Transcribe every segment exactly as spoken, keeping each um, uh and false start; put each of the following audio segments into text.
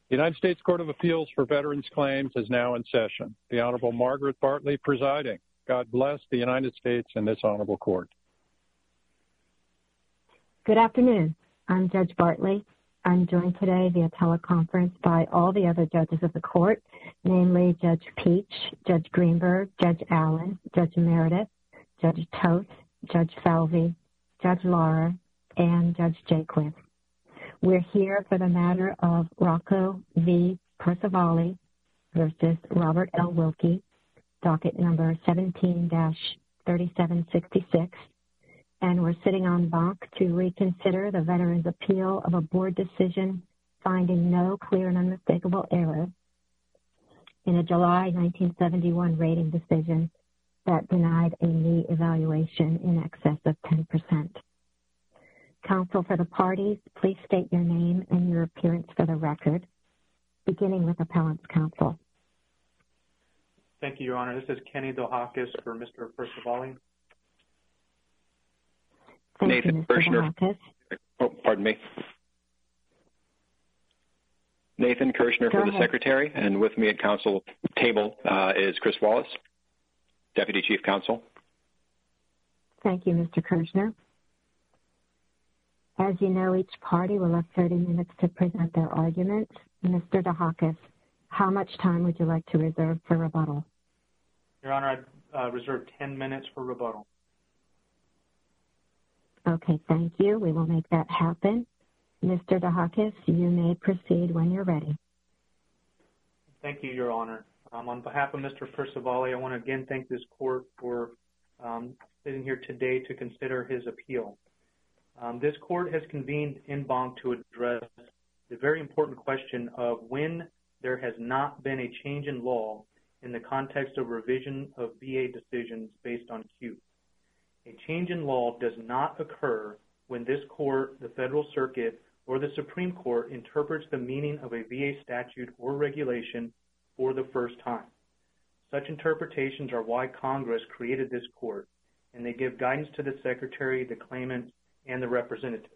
The United States Court of Appeals for Veterans Claims is now in session. The Honorable Margaret Bartley presiding. God bless the United States and this honorable court. Good afternoon. I'm Judge Bartley. I'm joined today via teleconference by all the other judges of the court, namely Judge Peach, Judge Greenberg, Judge Allen, Judge Meredith, Judge Toth, Judge Falvey, Judge Laura, and Judge Jaquith. We're here for the matter of Rocco V. Percivali versus Robert L. Wilkie, docket number seventeen dash thirty-seven sixty-six, and we're sitting en banc to reconsider the veteran's appeal of a board decision finding no clear and unmistakable error in a July nineteen seventy-one rating decision that denied a knee evaluation in excess of ten percent. Counsel for the parties, please state your name and your appearance for the record, beginning with appellant's counsel. Thank you, Your Honor. This is Kenny Dohakis for Mister Percivali. Thank Nathan you, Mister Kirshner. Dohakis. Oh, pardon me. Nathan Kirshner Go for the ahead. Secretary, and with me at counsel table uh, is Chris Wallace, Deputy Chief Counsel. Thank you, Mister Kirshner. As you know, each party will have thirty minutes to present their arguments. Mister Dohakis, how much time would you like to reserve for rebuttal? Your Honor, I uh, reserve ten minutes for rebuttal. Okay, thank you. We will make that happen. Mister Dohakis, you may proceed when you're ready. Thank you, Your Honor. Um, on behalf of Mister Percivali, I want to again thank this court for um, sitting here today to consider his appeal. Um, this court has convened en banc to address the very important question of when there has not been a change in law in the context of revision of V A decisions based on Q. A change in law does not occur when this court, the Federal Circuit, or the Supreme Court interprets the meaning of a V A statute or regulation for the first time. Such interpretations are why Congress created this court, and they give guidance to the Secretary, the claimants, and the representatives.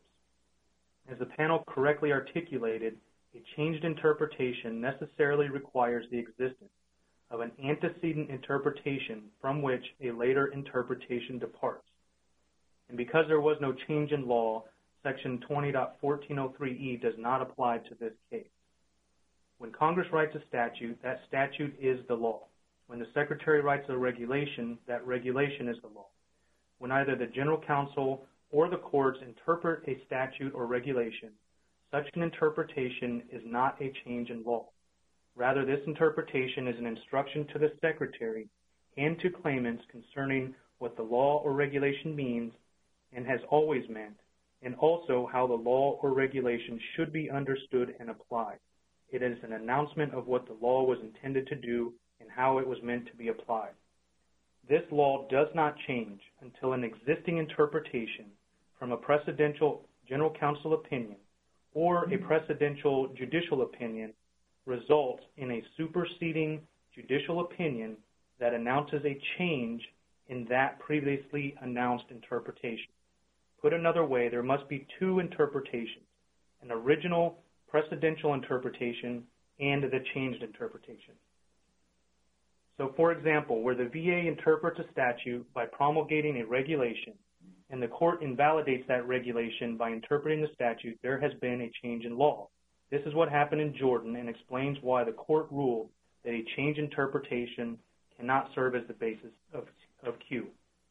As the panel correctly articulated, a changed interpretation necessarily requires the existence of an antecedent interpretation from which a later interpretation departs. And because there was no change in law, Section twenty point fourteen oh three E does not apply to this case. When Congress writes a statute, that statute is the law. When the Secretary writes a regulation, that regulation is the law. When either the General Counsel or the courts interpret a statute or regulation, such an interpretation is not a change in law. Rather, this interpretation is an instruction to the Secretary and to claimants concerning what the law or regulation means and has always meant, and also how the law or regulation should be understood and applied. It is an announcement of what the law was intended to do and how it was meant to be applied. This law does not change until an existing interpretation from a precedential General Counsel opinion or a precedential judicial opinion results in a superseding judicial opinion that announces a change in that previously announced interpretation. Put another way, there must be two interpretations, an original precedential interpretation and the changed interpretation. So, for example, where the V A interprets a statute by promulgating a regulation and the court invalidates that regulation by interpreting the statute, there has been a change in law. This is what happened in Jordan and explains why the court ruled that a change interpretation cannot serve as the basis of, of Q.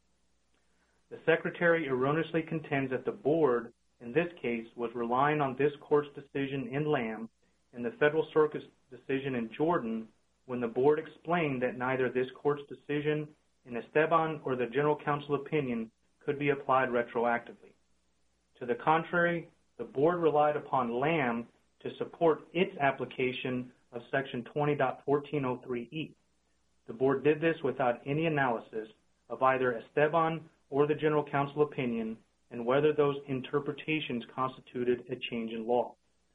The Secretary erroneously contends that the board, in this case, was relying on this court's decision in Lamb and the Federal Circuit's decision in Jordan when the board explained that neither this court's decision in Esteban or the General Counsel opinion could be applied retroactively. To the contrary, the board relied upon Lamb to support its application of Section twenty point fourteen oh three E. The board did this without any analysis of either Esteban or the General Counsel opinion and whether those interpretations constituted a change in law.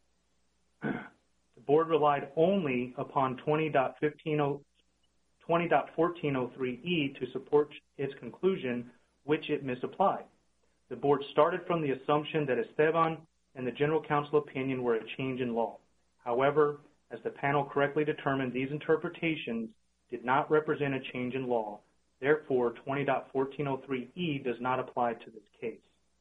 The board relied only upon twenty point fourteen oh three E to support its conclusion, which it misapplied. The board started from the assumption that Esteban and the General Counsel opinion were a change in law. However, as the panel correctly determined these interpretations did not represent a change in law. Therefore, twenty point fourteen oh three E does not apply to this case.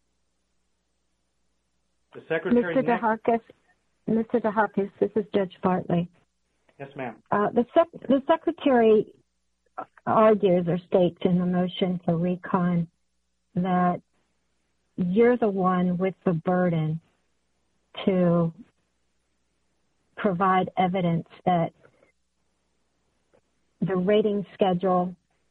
The Secretary Mister DeHarkis, Mister DeHarkis, this is Judge Bartley. Yes, ma'am. Uh, the, sec the Secretary argues or states in the motion for recon that you're the one with the burden to provide evidence that the rating schedule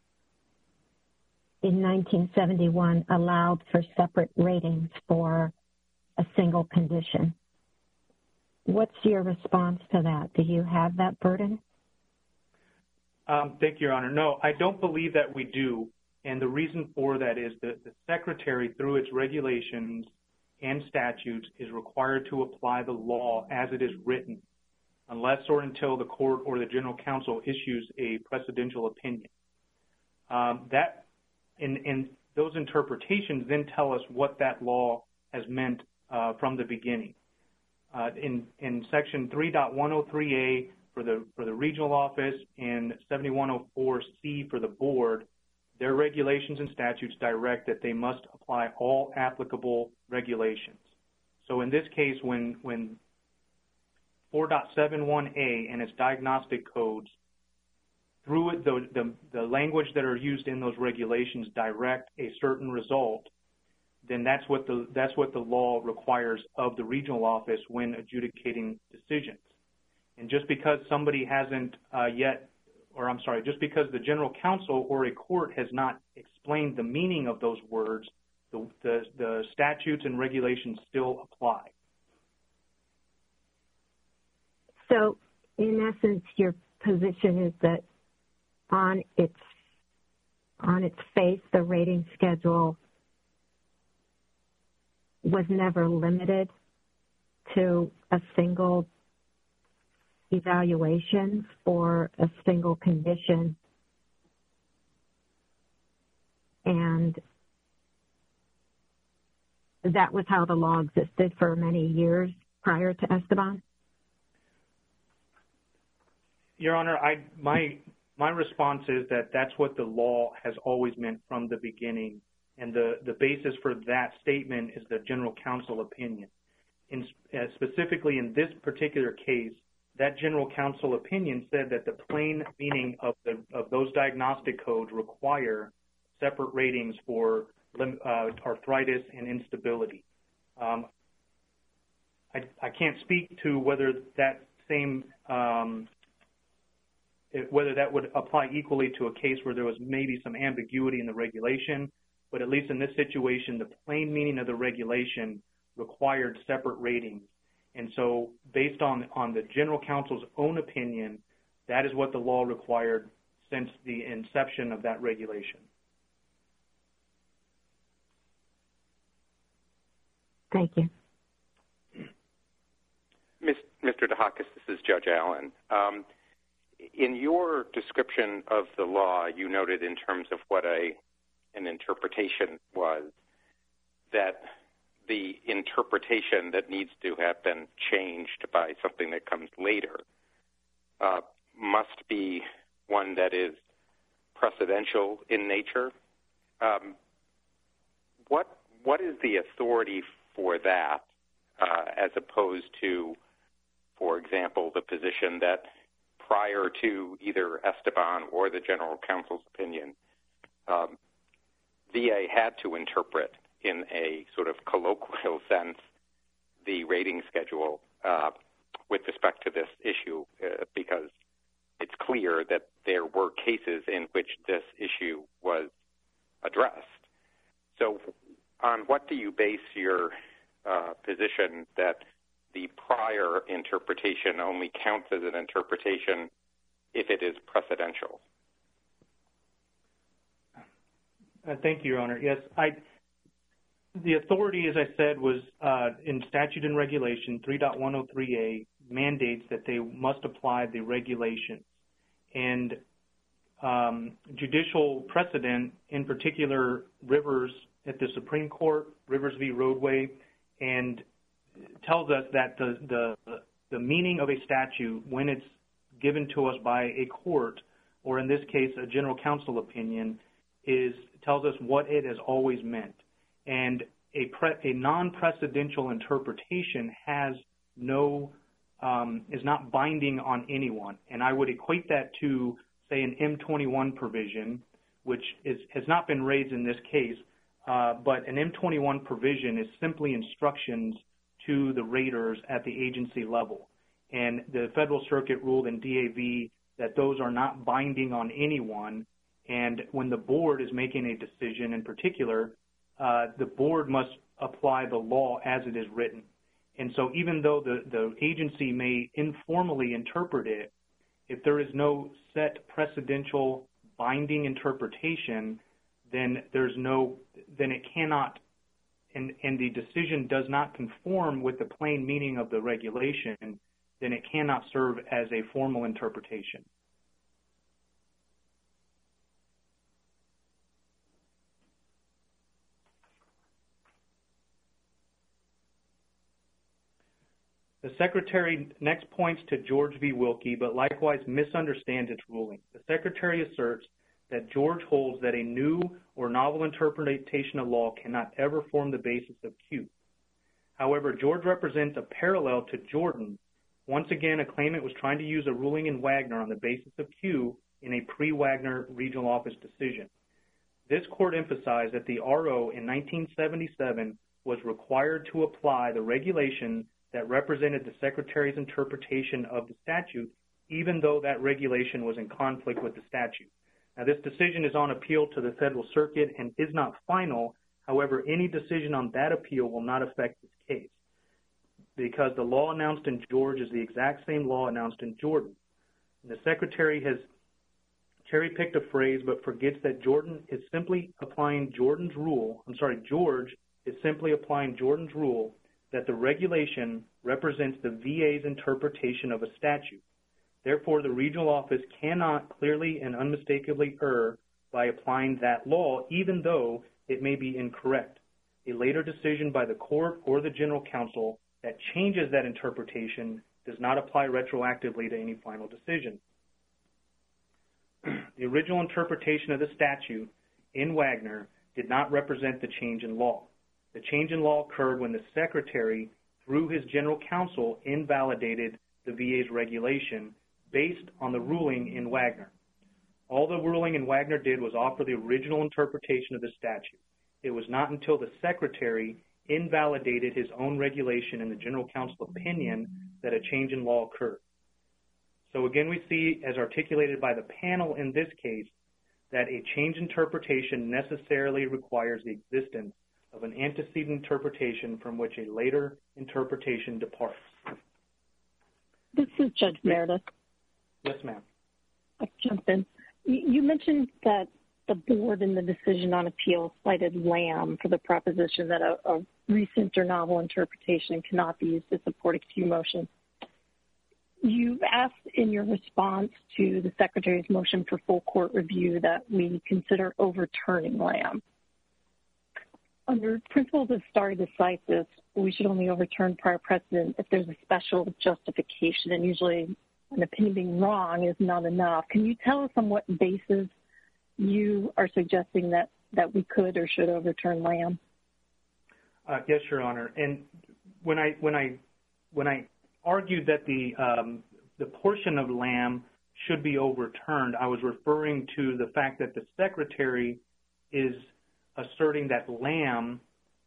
in nineteen seventy-one allowed for separate ratings for a single condition. What's your response to that? Do you have that burden? Um, thank you, Your Honor. No, I don't believe that we do. And the reason for that is that the Secretary, through its regulations and statutes, is required to apply the law as it is written, unless or until the court or the General Counsel issues a precedential opinion. Um, that, and, and those interpretations then tell us what that law has meant uh, from the beginning. Uh, in, in Section three point one oh three A for the, for the regional office and seventy-one oh four C for the board, their regulations and statutes direct that they must apply all applicable regulations. So in this case, when, when four point seven one A and its diagnostic codes, through it, the, the, the language that are used in those regulations direct a certain result, then that's what the, that's what the law requires of the regional office when adjudicating decisions. And just because somebody hasn't uh, yet, or I'm sorry, just because the General Counsel or a court has not explained the meaning of those words, the, the, the statutes and regulations still apply. So, in essence, your position is that on its on its face, the rating schedule was never limited to a single evaluation or a single condition, and that was how the law existed for many years prior to Esteban? Your Honor, I, my, my response is that that's what the law has always meant from the beginning, and the, the basis for that statement is the General Counsel opinion. In, uh, specifically in this particular case, that General Counsel opinion said that the plain meaning of, the, of those diagnostic codes require separate ratings for uh, arthritis and instability. Um, I, I can't speak to whether that same um, whether that would apply equally to a case where there was maybe some ambiguity in the regulation, but at least in this situation, the plain meaning of the regulation required separate ratings. And so based on, on the General Counsel's own opinion, that is what the law required since the inception of that regulation. Thank you. Mister DeHakis, this is Judge Allen. Um, in your description of the law, you noted in terms of what a an interpretation was, that the interpretation that needs to have been changed by something that comes later uh, must be one that is precedential in nature. Um, what what is the authority for that, uh, as opposed to, for example, the position that prior to either Esteban or the General Counsel's opinion, um, V A had to interpret in a sort of colloquial sense the rating schedule uh, with respect to this issue, uh, because it's clear that there were cases in which this issue was addressed. So on what do you base your uh, position that the prior interpretation only counts as an interpretation if it is precedential? Uh, thank you, Your Honor. Yes, I, the authority, as I said, was uh, in statute and regulation, three point one oh three A mandates that they must apply the regulations. And um, judicial precedent, in particular Rivers at the Supreme Court, Rivers v. Roadway, and tells us that the, the, the meaning of a statute when it's given to us by a court, or in this case, a general counsel opinion, is tells us what it has always meant. And a, pre, a non-precedential interpretation has no, um, is not binding on anyone. And I would equate that to, say, an M twenty-one provision, which is, has not been raised in this case, uh, but an M twenty-one provision is simply instructions to the raters at the agency level. And the Federal Circuit ruled in D A V that those are not binding on anyone. And when the board is making a decision in particular, uh, the board must apply the law as it is written. And so even though the, the agency may informally interpret it, if there is no set precedential binding interpretation, then there's no, then it cannot, and, and the decision does not conform with the plain meaning of the regulation, then it cannot serve as a formal interpretation. The Secretary next points to George v. Wilkie, but likewise misunderstands its ruling. The Secretary asserts that George holds that a new or novel interpretation of law cannot ever form the basis of Q. However, George represents a parallel to Jordan. Once again, a claimant was trying to use a ruling in Wagner on the basis of Q in a pre-Wagner regional office decision. This court emphasized that the R O in nineteen seventy-seven was required to apply the regulation that represented the Secretary's interpretation of the statute, even though that regulation was in conflict with the statute. Now, this decision is on appeal to the Federal Circuit and is not final. However, any decision on that appeal will not affect this case, because the law announced in George is the exact same law announced in Jordan. And the Secretary has cherry-picked a phrase but forgets that Jordan is simply applying Jordan's rule, I'm sorry, George is simply applying Jordan's rule that the regulation represents the V A's interpretation of a statute. Therefore, the regional office cannot clearly and unmistakably err by applying that law, even though it may be incorrect. A later decision by the court or the general counsel that changes that interpretation does not apply retroactively to any final decision. The original interpretation of the statute in Wagner did not represent the change in law. The change in law occurred when the Secretary, through his general counsel, invalidated the V A's regulation based on the ruling in Wagner. All the ruling in Wagner did was offer the original interpretation of the statute. It was not until the Secretary invalidated his own regulation in the general counsel opinion that a change in law occurred. So again, we see, as articulated by the panel in this case, that a change interpretation necessarily requires the existence of an antecedent interpretation from which a later interpretation departs. This is Judge Meredith. Yes, ma'am. I'll jump in. You mentioned that the board in the decision on appeal cited Lamb for the proposition that a, a recent or novel interpretation cannot be used to support a Q motion. You asked in your response to the Secretary's motion for full court review that we consider overturning Lamb. Under principles of stare decisis, we should only overturn prior precedent if there's a special justification, and usually an opinion being wrong is not enough. Can you tell us on what basis you are suggesting that, that we could or should overturn Lamb? Uh, yes, Your Honor. And when I when I when I argued that the um, the portion of Lamb should be overturned, I was referring to the fact that the Secretary is asserting that Lamb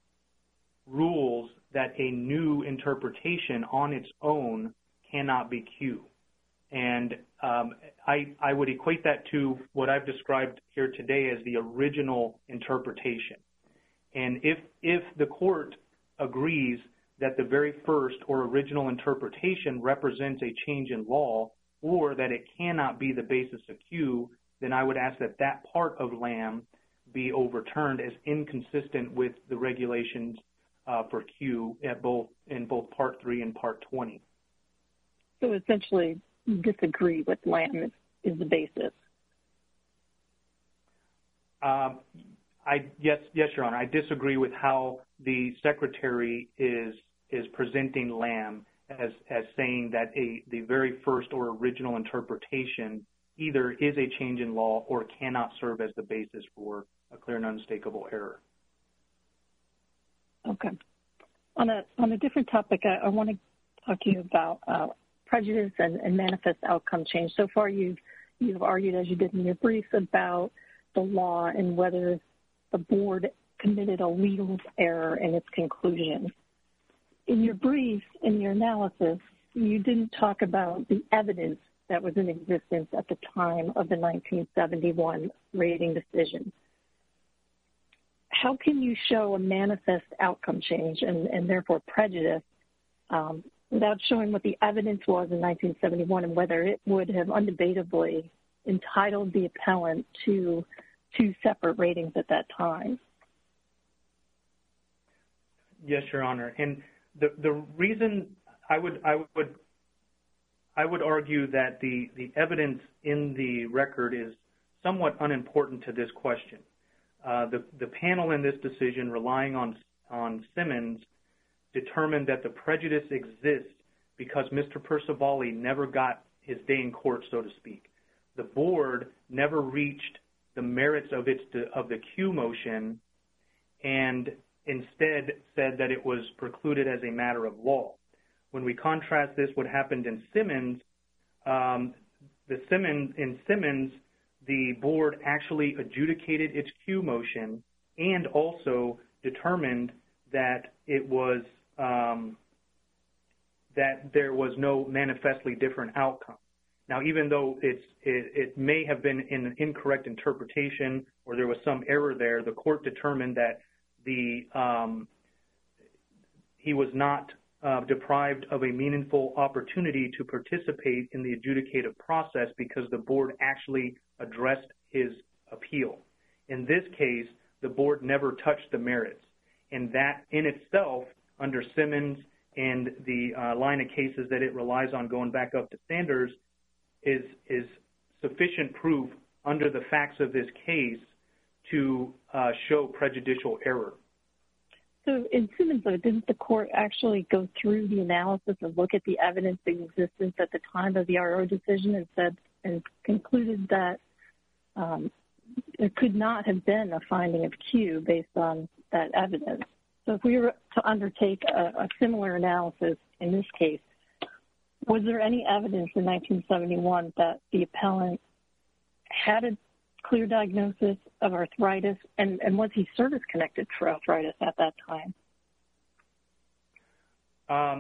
rules that a new interpretation on its own cannot be Q. And um, I, I would equate that to what I've described here today as the original interpretation. And if, if the court agrees that the very first or original interpretation represents a change in law, or that it cannot be the basis of Q, then I would ask that that part of Lamb be overturned as inconsistent with the regulations uh, for Q at both in both Part three and Part twenty. So essentially, disagree with Lamb is, is the basis. Um, I yes, yes, Your Honor. I disagree with how the Secretary is is presenting Lamb as, as saying that a, the very first or original interpretation either is a change in law or cannot serve as the basis for a clear and unmistakable error. Okay. On a, on a different topic, I, I want to talk to you about uh, prejudice and, and manifest outcome change. So far, you've, you've argued, as you did in your briefs, about the law and whether the board committed a legal error in its conclusion. In your briefs, in your analysis, you didn't talk about the evidence that was in existence at the time of the nineteen seventy-one rating decision. How can you show a manifest outcome change and, and therefore prejudice um, without showing what the evidence was in nineteen seventy-one and whether it would have undebatably entitled the appellant to two separate ratings at that time? Yes, Your Honor. And the, the reason I would, I would I would argue that the, the evidence in the record is somewhat unimportant to this question. Uh, the, the panel in this decision, relying on, on Simmons, determined that the prejudice exists because Mister Percivali never got his day in court, so to speak. The board never reached the merits of, its, of the Q motion and instead said that it was precluded as a matter of law. When we contrast this, what happened in Simmons, um, the Simmons in Simmons, the board actually adjudicated its Q motion and also determined that it was um, that there was no manifestly different outcome. Now, even though it's it, it may have been an incorrect interpretation or there was some error there, the court determined that the um, he was not Uh, deprived of a meaningful opportunity to participate in the adjudicative process because the board actually addressed his appeal. In this case, the board never touched the merits, and that in itself, under Simmons and the uh, line of cases that it relies on going back up to Sanders, is, is sufficient proof under the facts of this case to uh, show prejudicial error. So in Simmons, though, didn't the court actually go through the analysis and look at the evidence in existence at the time of the R O decision and said and concluded that um, there could not have been a finding of Q based on that evidence? So if we were to undertake a, a similar analysis in this case, was there any evidence in nineteen seventy-one that the appellant had a clear diagnosis of arthritis, and, and was he service-connected for arthritis at that time? Um,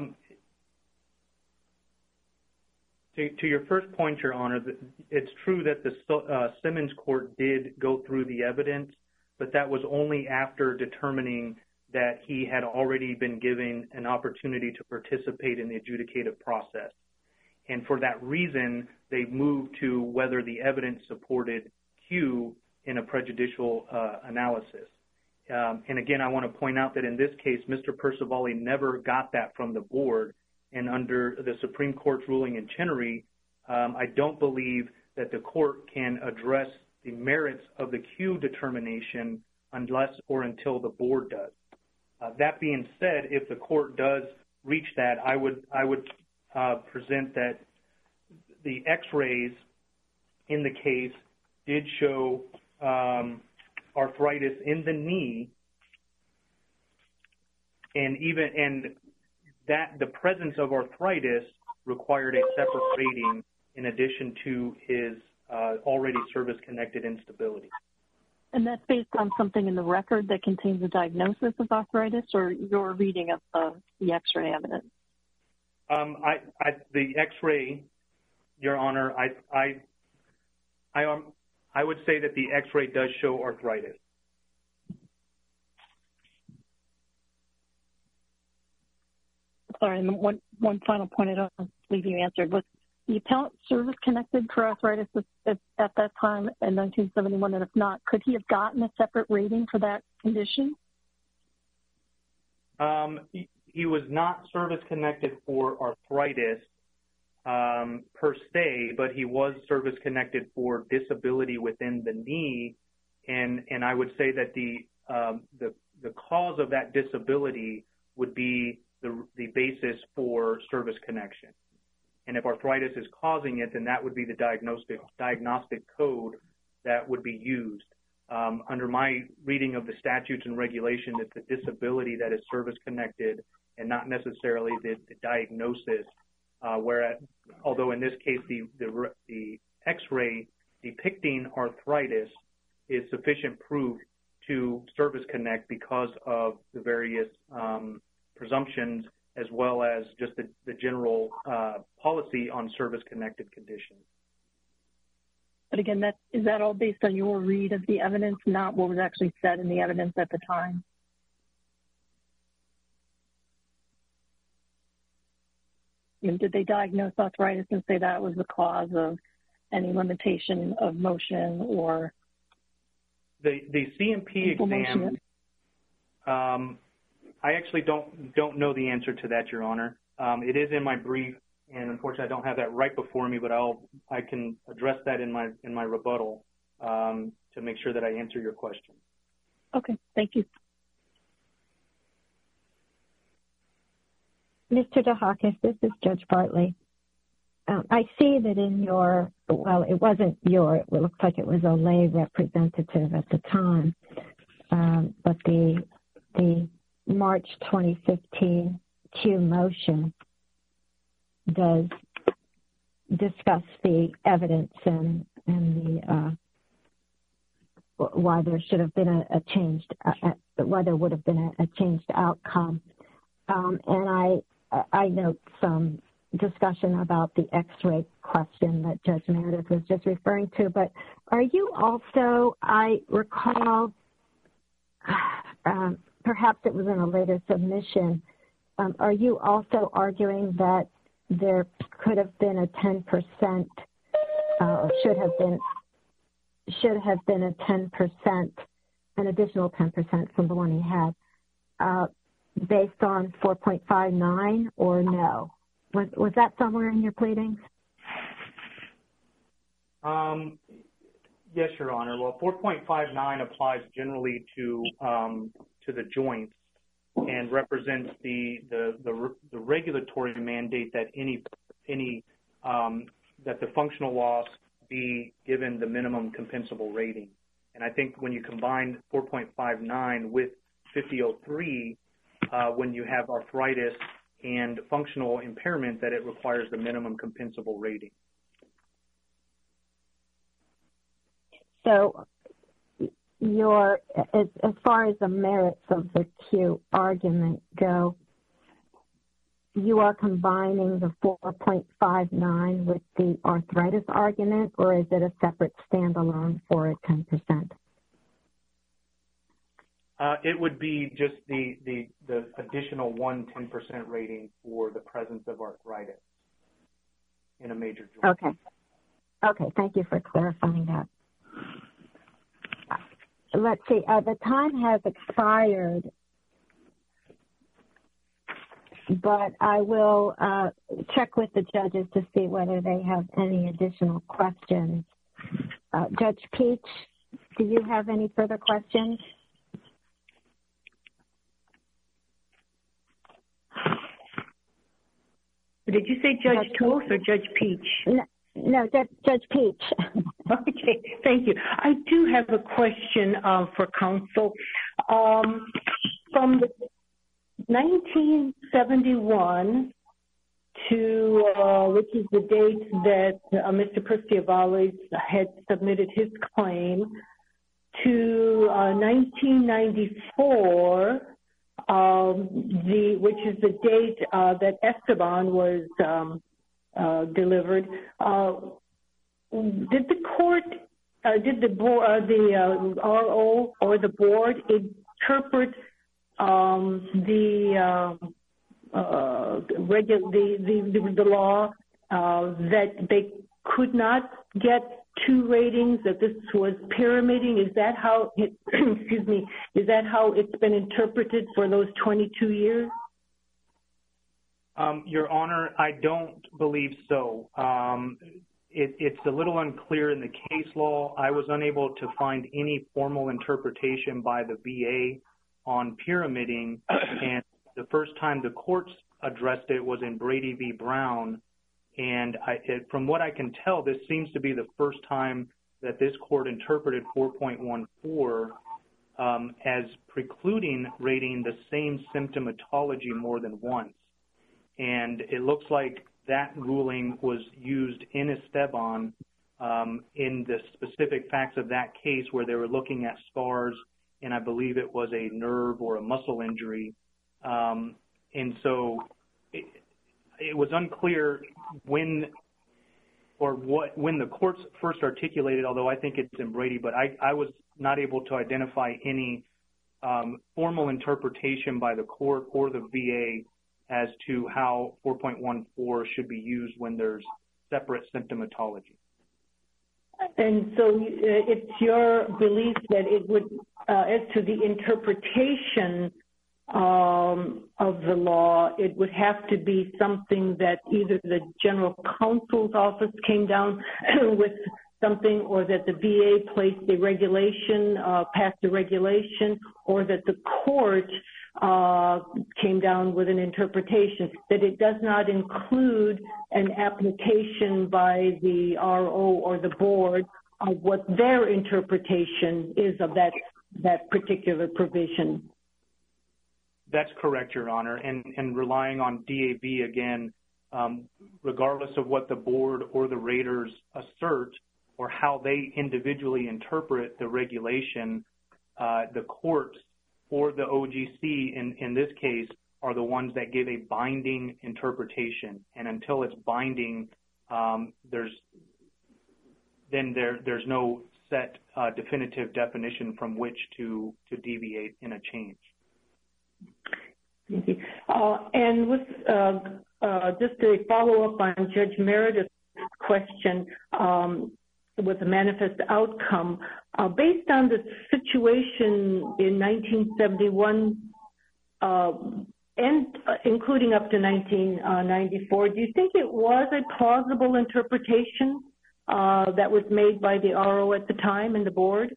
to, to your first point, Your Honor, it's true that the uh, Simmons court did go through the evidence, but that was only after determining that he had already been given an opportunity to participate in the adjudicative process. And for that reason, they moved to whether the evidence supported Q in a prejudicial uh, analysis. Um, and again, I want to point out that in this case, Mister Percivali never got that from the board. And under the Supreme Court's ruling in Chenery, um, I don't believe that the court can address the merits of the Q determination unless or until the board does. Uh, that being said, if the court does reach that, I would, I would uh, present that the x-rays in the case did show um, arthritis in the knee, and even and that the presence of arthritis required a separate rating in addition to his uh, already service-connected instability. And that's based on something in the record that contains a diagnosis of arthritis, or your reading of uh, the X-ray evidence? Um, I, I, the X-ray, Your Honor, I, I, I am. I would say that the X-ray does show arthritis. Sorry, and one, one final point I don't believe you answered. Was the appellant service-connected for arthritis at, at that time in nineteen seventy-one? And if not, could he have gotten a separate rating for that condition? Um, he, he was not service-connected for arthritis Um, per se, but he was service-connected for disability within the knee, and and I would say that the um, the the cause of that disability would be the, the basis for service connection. And if arthritis is causing it, then that would be the diagnostic, diagnostic code that would be used. Um, under my reading of the statutes and regulations, it's a disability that is service-connected and not necessarily the, the diagnosis, uh, whereas, although in this case the, the, the X-ray depicting arthritis is sufficient proof to service connect because of the various um, presumptions as well as just the, the general uh, policy on service-connected conditions. But again, that, is that all based on your read of the evidence, not what was actually said in the evidence at the time? You know, did they diagnose arthritis and say that was the cause of any limitation of motion or the the C M P exam? Um, I actually don't don't know the answer to that, Your Honor. Um, it is in my brief, and unfortunately, I don't have that right before me. But I'll I can address that in my in my rebuttal um, to make sure that I answer your question. Okay, thank you. Mister DeHakis, this is Judge Bartley. Um, I see that in your, well, it wasn't your, it looks like it was a lay representative at the time, um, but the the March twenty fifteen Q motion does discuss the evidence and, and the uh, why there should have been a, a changed, uh, why there would have been a, a changed outcome. Um, and I I note some discussion about the X-ray question that Judge Meredith was just referring to, but are you also, I recall, um, perhaps it was in a later submission, um, are you also arguing that there could have been a ten percent, uh, or should have been, should have been a ten percent, an additional ten percent from the one he had, uh, based on four point five nine or no? Was, was that somewhere in your pleadings? Um, yes, Your Honor. Well, four point five nine applies generally to um, to the joints and represents the the, the the regulatory mandate that any any um, that the functional loss be given the minimum compensable rating. And I think when you combine four point five nine with fifty oh three, Uh, when you have arthritis and functional impairment, that it requires the minimum compensable rating. So your, as, as far as the merits of the Q argument go, you are combining the four point five nine with the arthritis argument, or is it a separate standalone for a ten percent? Uh, it would be just the, the, the additional one ten percent rating for the presence of arthritis in a major joint. Okay. Okay, thank you for clarifying that. Let's see, uh, the time has expired, but I will uh, check with the judges to see whether they have any additional questions. Uh, Judge Peach, do you have any further questions? Did you say Judge Toth or Judge Peach? No, no Judge, Judge Peach. Okay, thank you. I do have a question uh, for counsel. Um, from the nineteen seventy-one to, uh, which is the date that uh, Mister Pristiavalis had submitted his claim, to uh, nineteen ninety-four, Um, the which is the date uh, that Esteban was um, uh, delivered. Uh, did the court, uh, did the board, uh, the uh, R O or the board interpret um, the uh, uh, regu- the, the the the law uh, that they could not get two ratings, that this was pyramiding? Is that how it, excuse me, is that how it's been interpreted for those twenty-two years? Um, Your Honor, I don't believe so. Um, it, it's a little unclear in the case law. I was unable to find any formal interpretation by the V A on pyramiding, and The first time the courts addressed it was in Brady v. Brown, and I, it, from what I can tell, this seems to be the first time that this court interpreted four point one four um, as precluding rating the same symptomatology more than once. And it looks like that ruling was used in Esteban um, in the specific facts of that case where they were looking at scars, and I believe it was a nerve or a muscle injury. Um, and so it, it was unclear when or what when the courts first articulated, although I think it's in Brady, but I, I was not able to identify any um, formal interpretation by the court or the V A as to how four point one four should be used when there's separate symptomatology. And so it's your belief that it would, uh, as to the interpretation um, of the law, it would have to be something that either the general counsel's office came down with something, or that the V A placed a regulation, uh, passed a regulation, or that the court uh, came down with an interpretation, that it does not include an application by the R O or the board of what their interpretation is of that, that particular provision. That's correct, Your Honor, and, and relying on D A B again, um, regardless of what the board or the raters assert or how they individually interpret the regulation, uh, the courts or the O G C in, in this case are the ones that give a binding interpretation, and until it's binding, um, there's then there there's no set uh, definitive definition from which to to deviate in a change. Thank you. Uh, and with uh, uh, just a follow-up on Judge Meredith's question um, with the manifest outcome, uh, based on the situation in nineteen seventy-one uh, and uh, including up to nineteen ninety-four, do you think it was a plausible interpretation uh, that was made by the R O at the time and the board?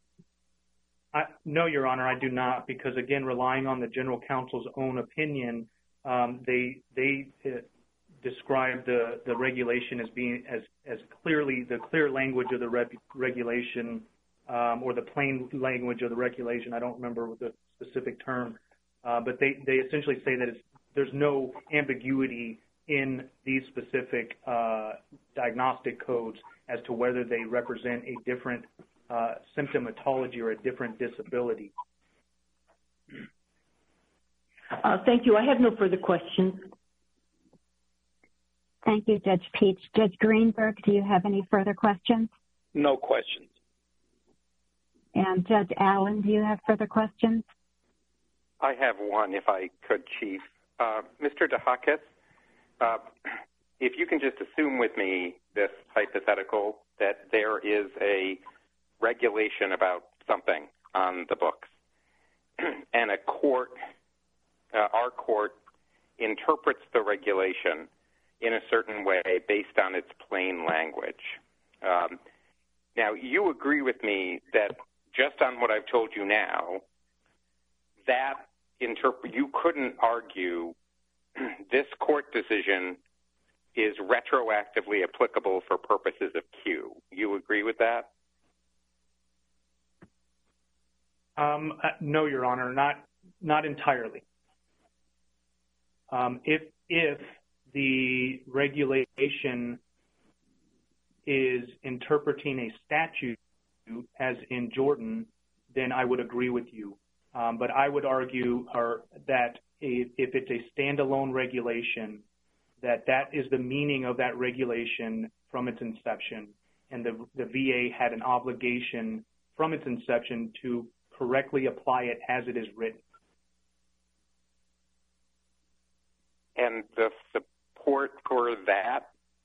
I, no, Your Honor, I do not, because again, relying on the general counsel's own opinion, um, they they uh, describe the the regulation as being as as clearly the clear language of the reg regulation um, or the plain language of the regulation. I don't remember the specific term, uh, but they they essentially say that it's, there's no ambiguity in these specific uh, diagnostic codes as to whether they represent a different Uh, symptomatology or a different disability. Uh, thank you. I have no further questions. Thank you, Judge Peach. Judge Greenberg, do you have any further questions? No questions. And Judge Allen, do you have further questions? I have one, if I could, Chief. Uh, Mister DeHakis, uh, if you can just assume with me this hypothetical that there is a regulation about something on the books, and a court, uh, our court, interprets the regulation in a certain way based on its plain language. Um, now, you agree with me that just on what I've told you now, that interpret you couldn't argue this court decision is retroactively applicable for purposes of Q. You agree with that? Um, no, Your Honor, not not entirely. Um, if if the regulation is interpreting a statute, as in Jordan, then I would agree with you. Um, but I would argue or, that if, if it's a standalone regulation, that that is the meaning of that regulation from its inception, and the the V A had an obligation from its inception to correctly apply it as it is written. And the support for that?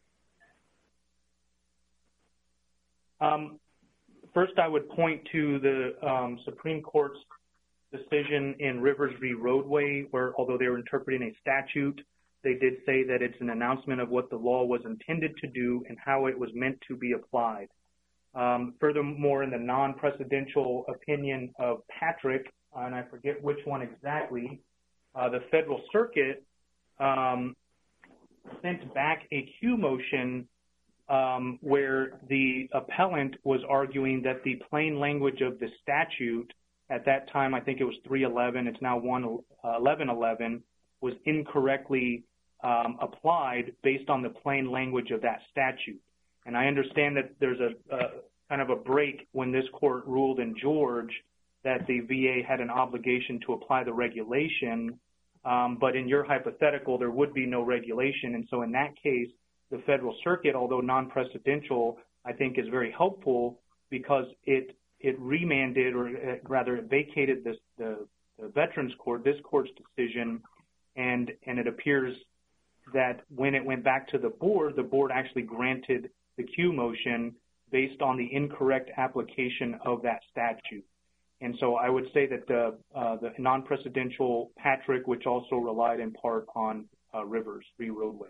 Um, first, I would point to the um, Supreme Court's decision in Rivers v. Roadway, where although they were interpreting a statute, they did say that it's an announcement of what the law was intended to do and how it was meant to be applied. Um, furthermore, in the non-precedential opinion of Patrick, and I forget which one exactly, uh, the Federal Circuit um, sent back a Q motion um, where the appellant was arguing that the plain language of the statute, at that time I think it was three eleven, it's now eleven eleven, was incorrectly um, applied based on the plain language of that statute. And I understand that there's a, a kind of a break when this court ruled in George that the V A had an obligation to apply the regulation, um, but in your hypothetical, there would be no regulation. And so in that case, the Federal Circuit, although non-precedential, I think is very helpful because it it remanded, or rather it vacated this, the, the Veterans Court, this court's decision, and, and it appears that when it went back to the board, the board actually granted the Q motion based on the incorrect application of that statute. And so I would say that the, uh, the non-precedential Patrick, which also relied in part on uh, Rivers v. Roadway.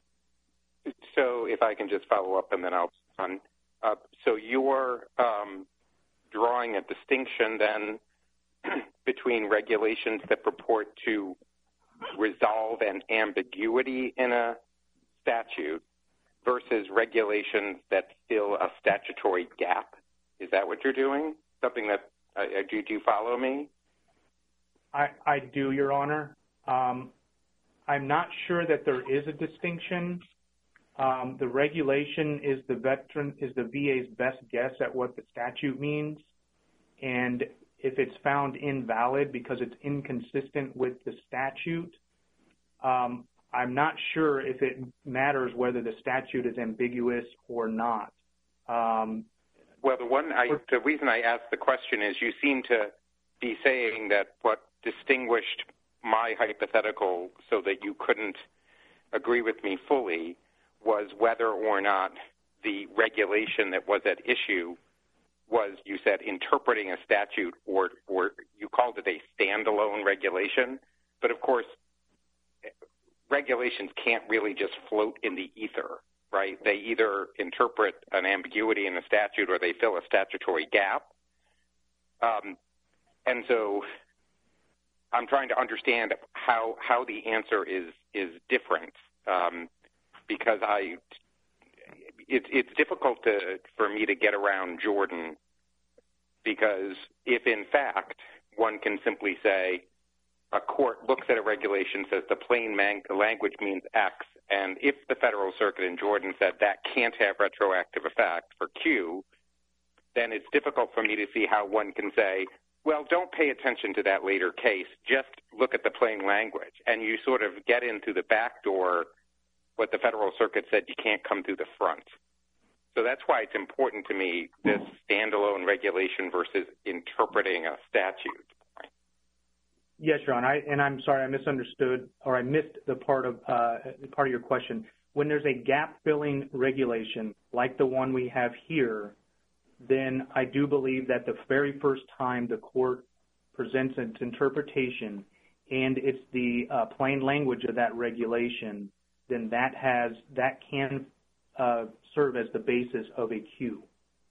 So if I can just follow up and then I'll on. Uh, so you're um, drawing a distinction then between regulations that purport to resolve an ambiguity in a statute versus regulations that fill a statutory gap. Is that what you're doing? Something that uh, do, do you follow me? I, I do, Your Honor. Um, I'm not sure that there is a distinction. Um, the regulation is the veteran is the V A's best guess at what the statute means, and if it's found invalid because it's inconsistent with the statute, um, I'm not sure if it matters whether the statute is ambiguous or not. Um, well, the one I, the reason I asked the question is you seem to be saying that what distinguished my hypothetical so that you couldn't agree with me fully was whether or not the regulation that was at issue was, you said, interpreting a statute, or, or you called it a standalone regulation. But, of course, regulations can't really just float in the ether, right? They either interpret an ambiguity in a statute or they fill a statutory gap. Um, and so I'm trying to understand how, how the answer is, is different. Um, because I, it, it's difficult to, for me to get around Jordan, because if in fact one can simply say a court looks at a regulation, says the plain man- language means X, and if the Federal Circuit in Jordan said that can't have retroactive effect for Q, then it's difficult for me to see how one can say, well, don't pay attention to that later case, just look at the plain language. And you sort of get into the back door what the Federal Circuit said you can't come through the front. So that's why it's important to me, this standalone regulation versus interpreting a statute. Yes, Your Honor, I, and I'm sorry, I misunderstood, or I missed the part of uh, part of your question. When there's a gap-filling regulation like the one we have here, then I do believe that the very first time the court presents its interpretation and it's the uh, plain language of that regulation, then that has that can uh, serve as the basis of a Q.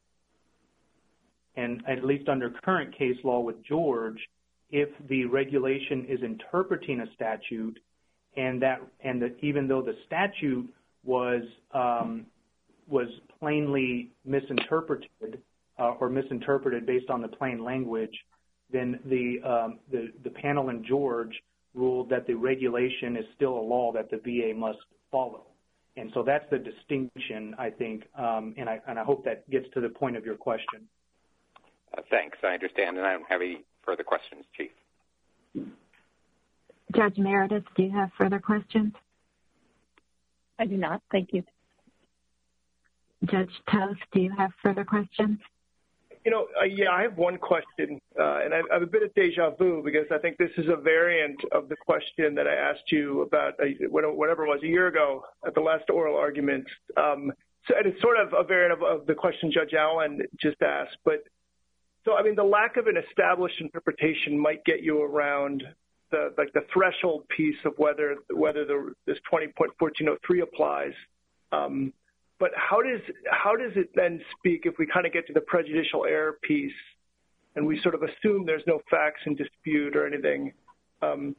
And at least under current case law with George, if the regulation is interpreting a statute, and that and that even though the statute was um, was plainly misinterpreted uh, or misinterpreted based on the plain language, then the, um, the the panel in George ruled that the regulation is still a law that the V A must follow. And so that's the distinction, I think, um, and I and I hope that gets to the point of your question. Uh, thanks, I understand, and I don't have any further questions, Chief. Judge Meredith, do you have further questions? I do not. Thank you. Judge Toast, do you have further questions? You know, uh, yeah, I have one question, uh, and I have a bit of deja vu because I think this is a variant of the question that I asked you about uh, whatever it was a year ago at the last oral argument. Um, so and it's sort of a variant of, of the question Judge Allen just asked. But so, I mean, the lack of an established interpretation might get you around the like the threshold piece of whether whether the, this twenty point fourteen oh three applies. Um, But how does how does it then speak if we kind of get to the prejudicial error piece and we sort of assume there's no facts in dispute or anything? Um,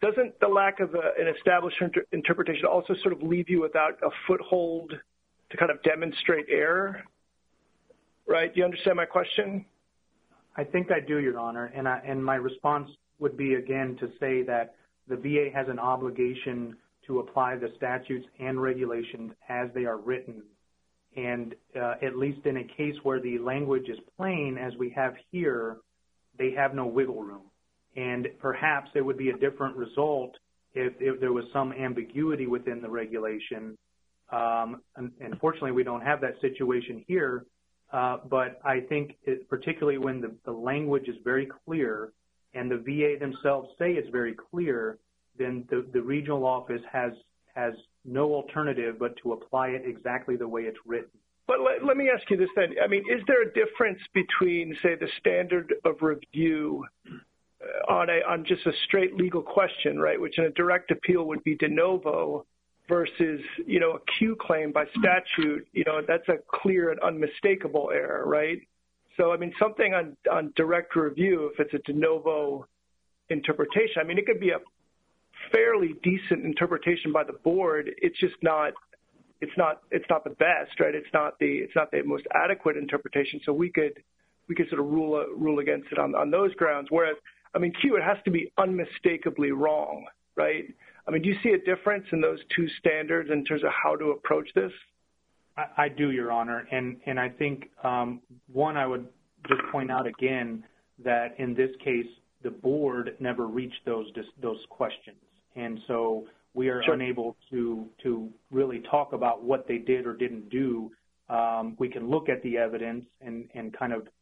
doesn't the lack of a, an established inter- interpretation also sort of leave you without a foothold to kind of demonstrate error? Right? Do you understand my question? I think I do, Your Honor, and, I, and my response would be, again, to say that the V A has an obligation to apply the statutes and regulations as they are written. And uh, at least in a case where the language is plain, as we have here, they have no wiggle room. And perhaps it would be a different result if, if there was some ambiguity within the regulation. Um, unfortunately, we don't have that situation here. Uh, but I think it, particularly when the, the language is very clear and the V A themselves say it's very clear, then the, the regional office has has no alternative but to apply it exactly the way it's written. But let, let me ask you this then. I mean, is there a difference between, say, the standard of review on a on just a straight legal question, right, which in a direct appeal would be de novo, versus, you know, a Q claim by statute? You know, that's a clear and unmistakable error, right? So, I mean, something on, on direct review, if it's a de novo interpretation, I mean, it could be a fairly decent interpretation by the board. It's just not, it's not, it's not the best, right? It's not the, it's not the most adequate interpretation. So we could, we could sort of rule, rule against it on, on those grounds. Whereas, I mean, Q, it has to be unmistakably wrong, right? I mean, do you see a difference in those two standards in terms of how to approach this? I, I do, Your Honor. And, and I think, um, one, I would just point out again that in this case, the board never reached those, those questions. And so we are sure. unable to, to really talk about what they did or didn't do. Um, we can look at the evidence and, and kind of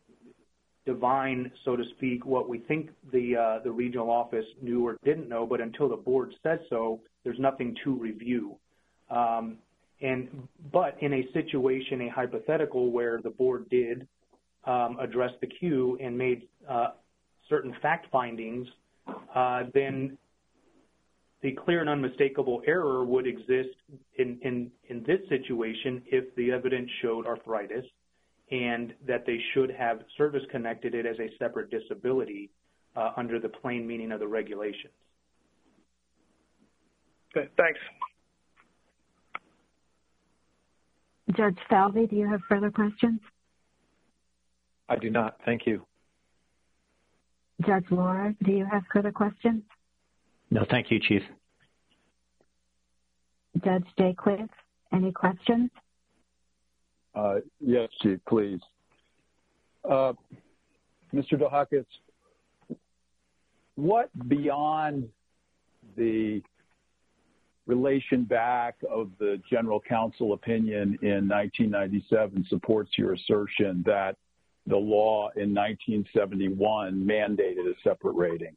divine, so to speak, what we think the uh, the regional office knew or didn't know, but until the board says so, there's nothing to review. Um, and but in a situation, a hypothetical where the board did um, address the Q and made uh, certain fact findings, uh, then the clear and unmistakable error would exist in, in, in this situation if the evidence showed arthritis and that they should have service-connected it as a separate disability uh, under the plain meaning of the regulations. Okay, thanks. Judge Falvey, do you have further questions? I do not. Thank you. Judge Laura, do you have further questions? No, thank you, Chief. Judge Jaycliffe, any questions? Uh, yes, Chief, please. Uh, Mister DeHakis, what beyond the relation back of the general counsel opinion in nineteen ninety-seven supports your assertion that the law in nineteen seventy-one mandated a separate rating?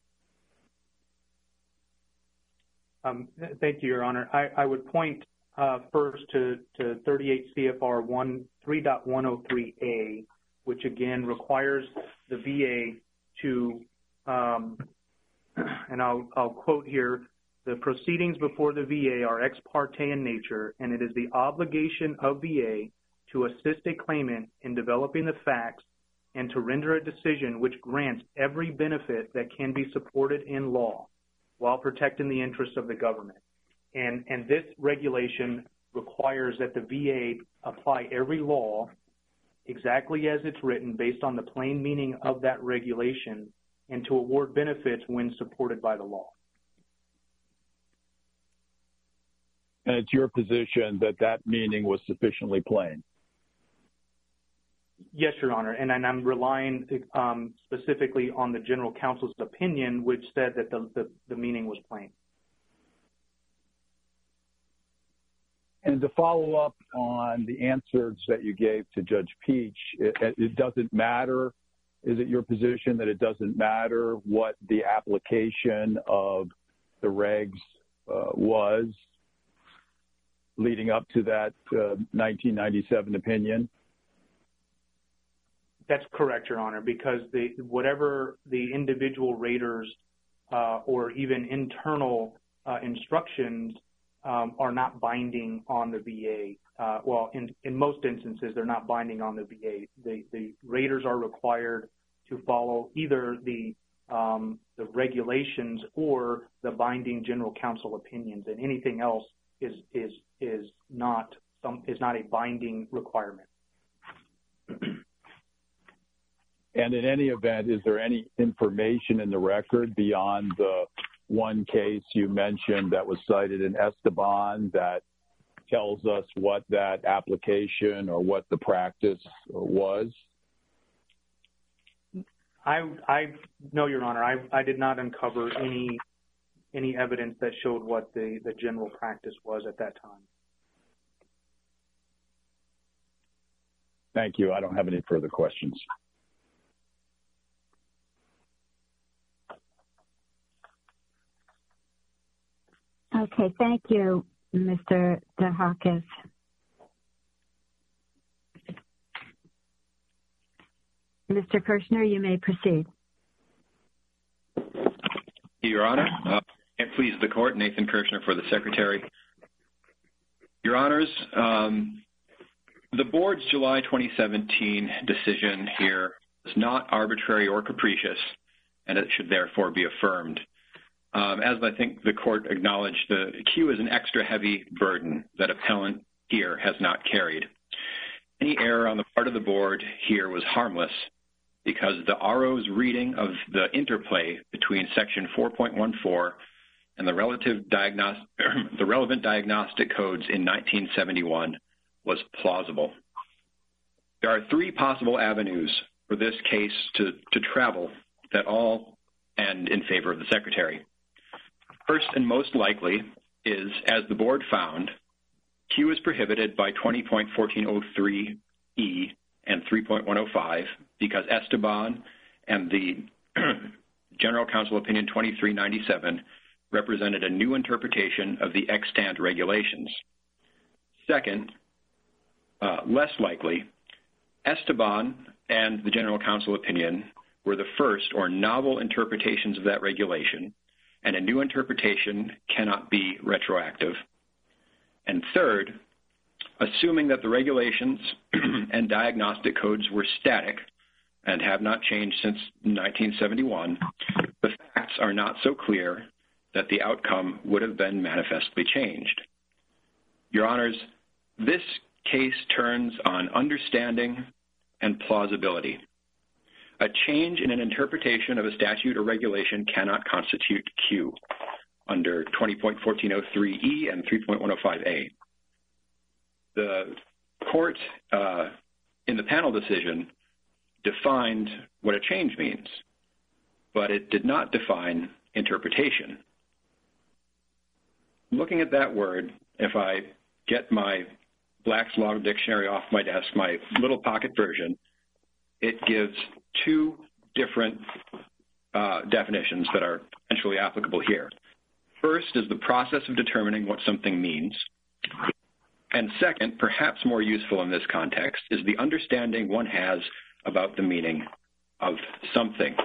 Um, thank you, Your Honor. I, I would point uh, first to, to thirty-eight C F R three point one oh three A, which again requires the V A to, um, and I'll, I'll quote here, the proceedings before the V A are ex parte in nature, and it is the obligation of V A to assist a claimant in developing the facts and to render a decision which grants every benefit that can be supported in law while protecting the interests of the government. And, and this regulation requires that the V A apply every law exactly as it's written based on the plain meaning of that regulation and to award benefits when supported by the law. And it's your position that that meaning was sufficiently plain? Yes, Your Honor, and, and I'm relying um, specifically on the general counsel's opinion, which said that the, the, the meaning was plain. And to follow up on the answers that you gave to Judge Peach, it, it doesn't matter, is it your position that it doesn't matter what the application of the regs uh, was leading up to that uh, nineteen ninety-seven opinion? That's correct, Your Honor, because the, whatever the individual raters uh, or even internal uh, instructions um, are not binding on the V A. Uh, well, in, in most instances, they're not binding on the V A. The, the raters are required to follow either the um, the regulations or the binding general counsel opinions, and anything else is is is not some is not a binding requirement. And in any event, is there any information in the record beyond the one case you mentioned that was cited in Esteban that tells us what that application or what the practice was? I, I no, Your Honor, I, I did not uncover any any evidence that showed what the, the general practice was at that time. Thank you. I don't have any further questions. Okay, thank you, Mister DeHakis. Mister Kirshner, you may proceed. Your Honor, uh, and please the court, Nathan Kirshner for the Secretary. Your Honors, um, the board's July twenty seventeen decision here is not arbitrary or capricious, and it should therefore be affirmed. Um, as I think the court acknowledged, the Q is an extra heavy burden that appellant here has not carried. Any error on the part of the board here was harmless because the R O's reading of the interplay between Section four point one four and the relative diagnos- the relevant diagnostic codes in nineteen seventy-one was plausible. There are three possible avenues for this case to, to travel that all end in favor of the Secretary. First and most likely is, as the board found, Q is prohibited by twenty point one four oh three E and three point one oh five because Esteban and the General Counsel Opinion twenty-three ninety-seven represented a new interpretation of the extant regulations. Second, uh, less likely, Esteban and the General Counsel Opinion were the first or novel interpretations of that regulation, and a new interpretation cannot be retroactive. And third, assuming that the regulations and diagnostic codes were static and have not changed since nineteen seventy-one, the facts are not so clear that the outcome would have been manifestly changed. Your Honors, this case turns on understanding and plausibility. A change in an interpretation of a statute or regulation cannot constitute Q under twenty point one four oh three E and three point one oh five A. The court uh, in the panel decision defined what a change means, but it did not define interpretation. Looking at that word, if I get my Black's Law Dictionary off my desk, my little pocket version, it gives two different uh, definitions that are potentially applicable here. First is the process of determining what something means. And second, perhaps more useful in this context, is the understanding one has about the meaning of something.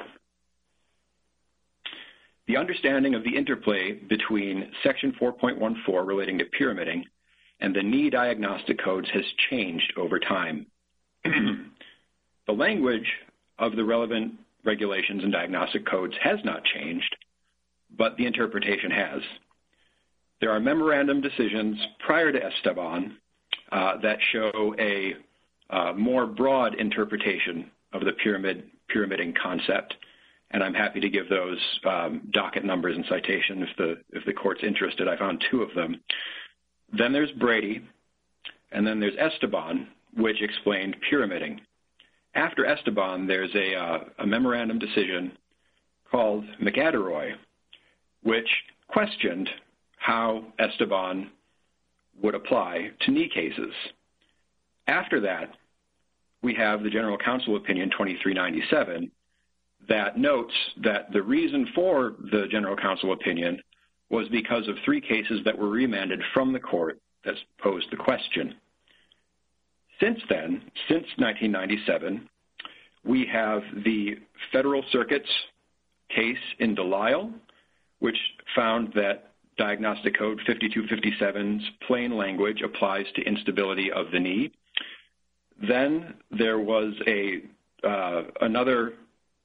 The understanding of the interplay between Section four point one four relating to pyramiding and the N E diagnostic codes has changed over time. The language of the relevant regulations and diagnostic codes has not changed, but the interpretation has. There are memorandum decisions prior to Esteban uh, that show a uh, more broad interpretation of the pyramid pyramiding concept, and I'm happy to give those um, docket numbers and citation if the if the court's interested. I found two of them. Then there's Brady, and then there's Esteban, which explained pyramiding. After Esteban, there's a, uh, a memorandum decision called McAderoy, which questioned how Esteban would apply to N E cases. After that, we have the General Counsel Opinion twenty-three ninety-seven that notes that the reason for the General Counsel Opinion was because of three cases that were remanded from the court that posed the question. Since then, since nineteen ninety-seven, we have the Federal Circuit's case in Delisle, which found that Diagnostic Code fifty-two fifty-seven's plain language applies to instability of the knee. Then there was a uh, another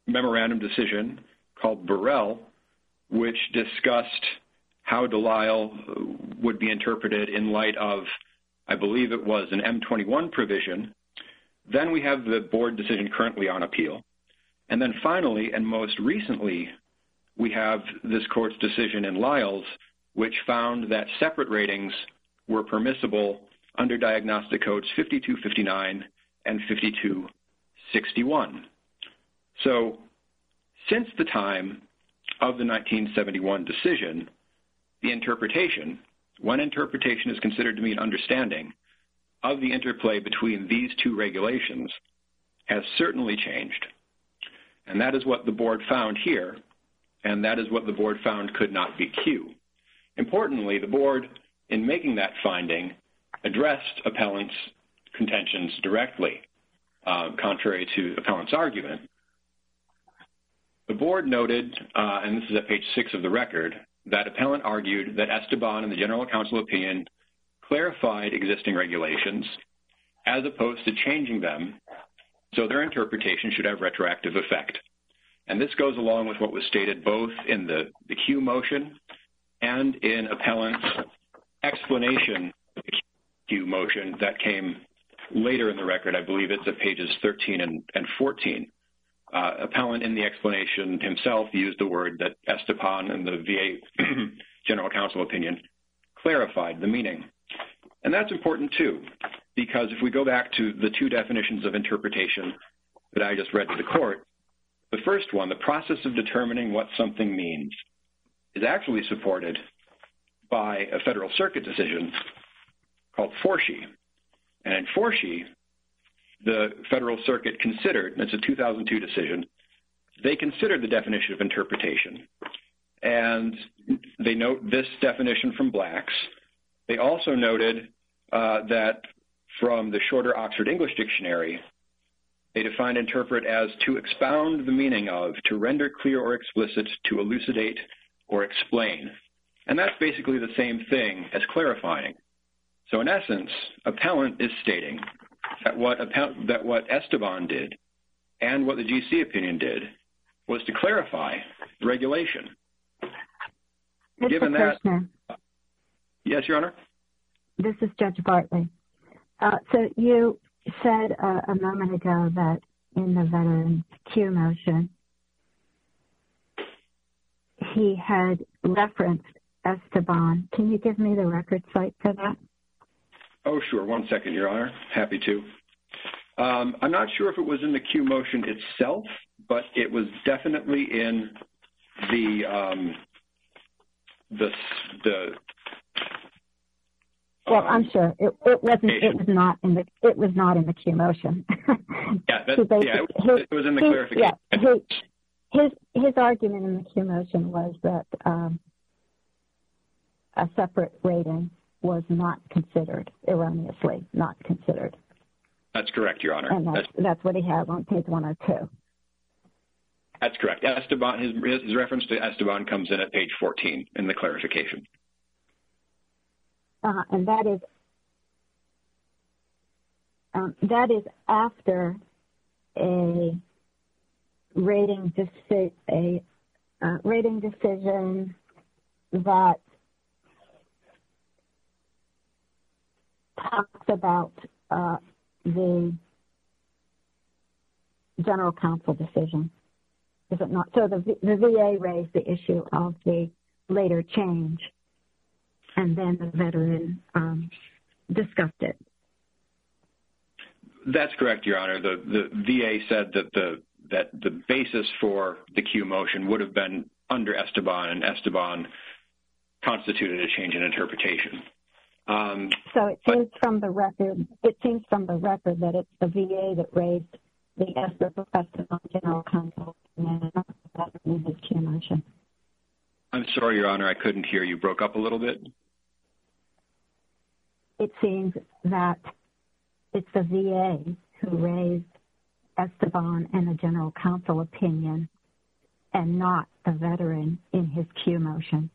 memorandum decision called Burrell, which discussed how Delisle would be interpreted in light of, I believe it was an M twenty-one provision. Then we have the board decision currently on appeal. And then finally, and most recently, we have this court's decision in Lyles, which found that separate ratings were permissible under Diagnostic Codes fifty-two fifty-nine and fifty-two sixty-one. So since the time of the nineteen seventy-one decision, the interpretation, when interpretation is considered to mean understanding of the interplay between these two regulations, has certainly changed. And that is what the board found here, and that is what the board found could not be Q. Importantly, the board, in making that finding, addressed appellant's contentions directly, uh, contrary to appellant's argument. The board noted, uh, and this is at page six of the record, that appellant argued that Esteban and the general counsel opinion clarified existing regulations as opposed to changing them, so their interpretation should have retroactive effect. And this goes along with what was stated both in the, the Q motion and in appellant's explanation of the Q motion that came later in the record. I believe it's at pages thirteen and, and fourteen. Uh, appellant in the explanation himself used the word that Esteban and the V A general counsel opinion clarified the meaning. And that's important too, because if we go back to the two definitions of interpretation that I just read to the court, the first one, the process of determining what something means, is actually supported by a Federal Circuit decision called Forshee. And in Forshee, the Federal Circuit considered, and it's a two thousand two decision, they considered the definition of interpretation. And they note this definition from Blacks. They also noted uh, that from the shorter Oxford English Dictionary, they defined interpret as to expound the meaning of, to render clear or explicit, to elucidate or explain. And that's basically the same thing as clarifying. So in essence, appellant is stating that what, that what Esteban did and what the G C opinion did was to clarify the regulation. Mister Given Kirshner. that, yes, Your Honor? This is Judge Bartley. Uh, so you said uh, a moment ago that in the veteran Q motion, he had referenced Esteban. Can you give me the record site for that? Oh, sure. One second, Your Honor. Happy to. Um, I'm not sure if it was in the Q motion itself, but it was definitely in the um, the the. Well, um, I'm sure it, it wasn't. It was not in the. It was not in the Q motion. yeah, that, yeah, it was, it was in the his, clarification. Yeah, his, his his argument in the Q motion was that um, a separate rating was not considered, erroneously not considered. That's correct, Your Honor. And that's, that's, that's what he has on page one oh two. That's correct. Esteban, his, his reference to Esteban comes in at page fourteen in the clarification. Uh, and that is um, that is after a rating deci- a uh, rating decision that talks about uh, the general counsel decision. Is it not? So the, the V A raised the issue of the later change, and then the veteran um, discussed it. That's correct, Your Honor. The, the V A said that the that the basis for the Q motion would have been under Esteban, and Esteban constituted a change in interpretation. Um, so it seems but, from the record, it seems from the record that it's the V A that raised the Esteban general counsel and not in his Q motion. I'm sorry, Your Honor, I couldn't hear you. Broke up a little bit. It seems that it's the V A who raised Esteban and the general counsel opinion and not the veteran in his Q motion.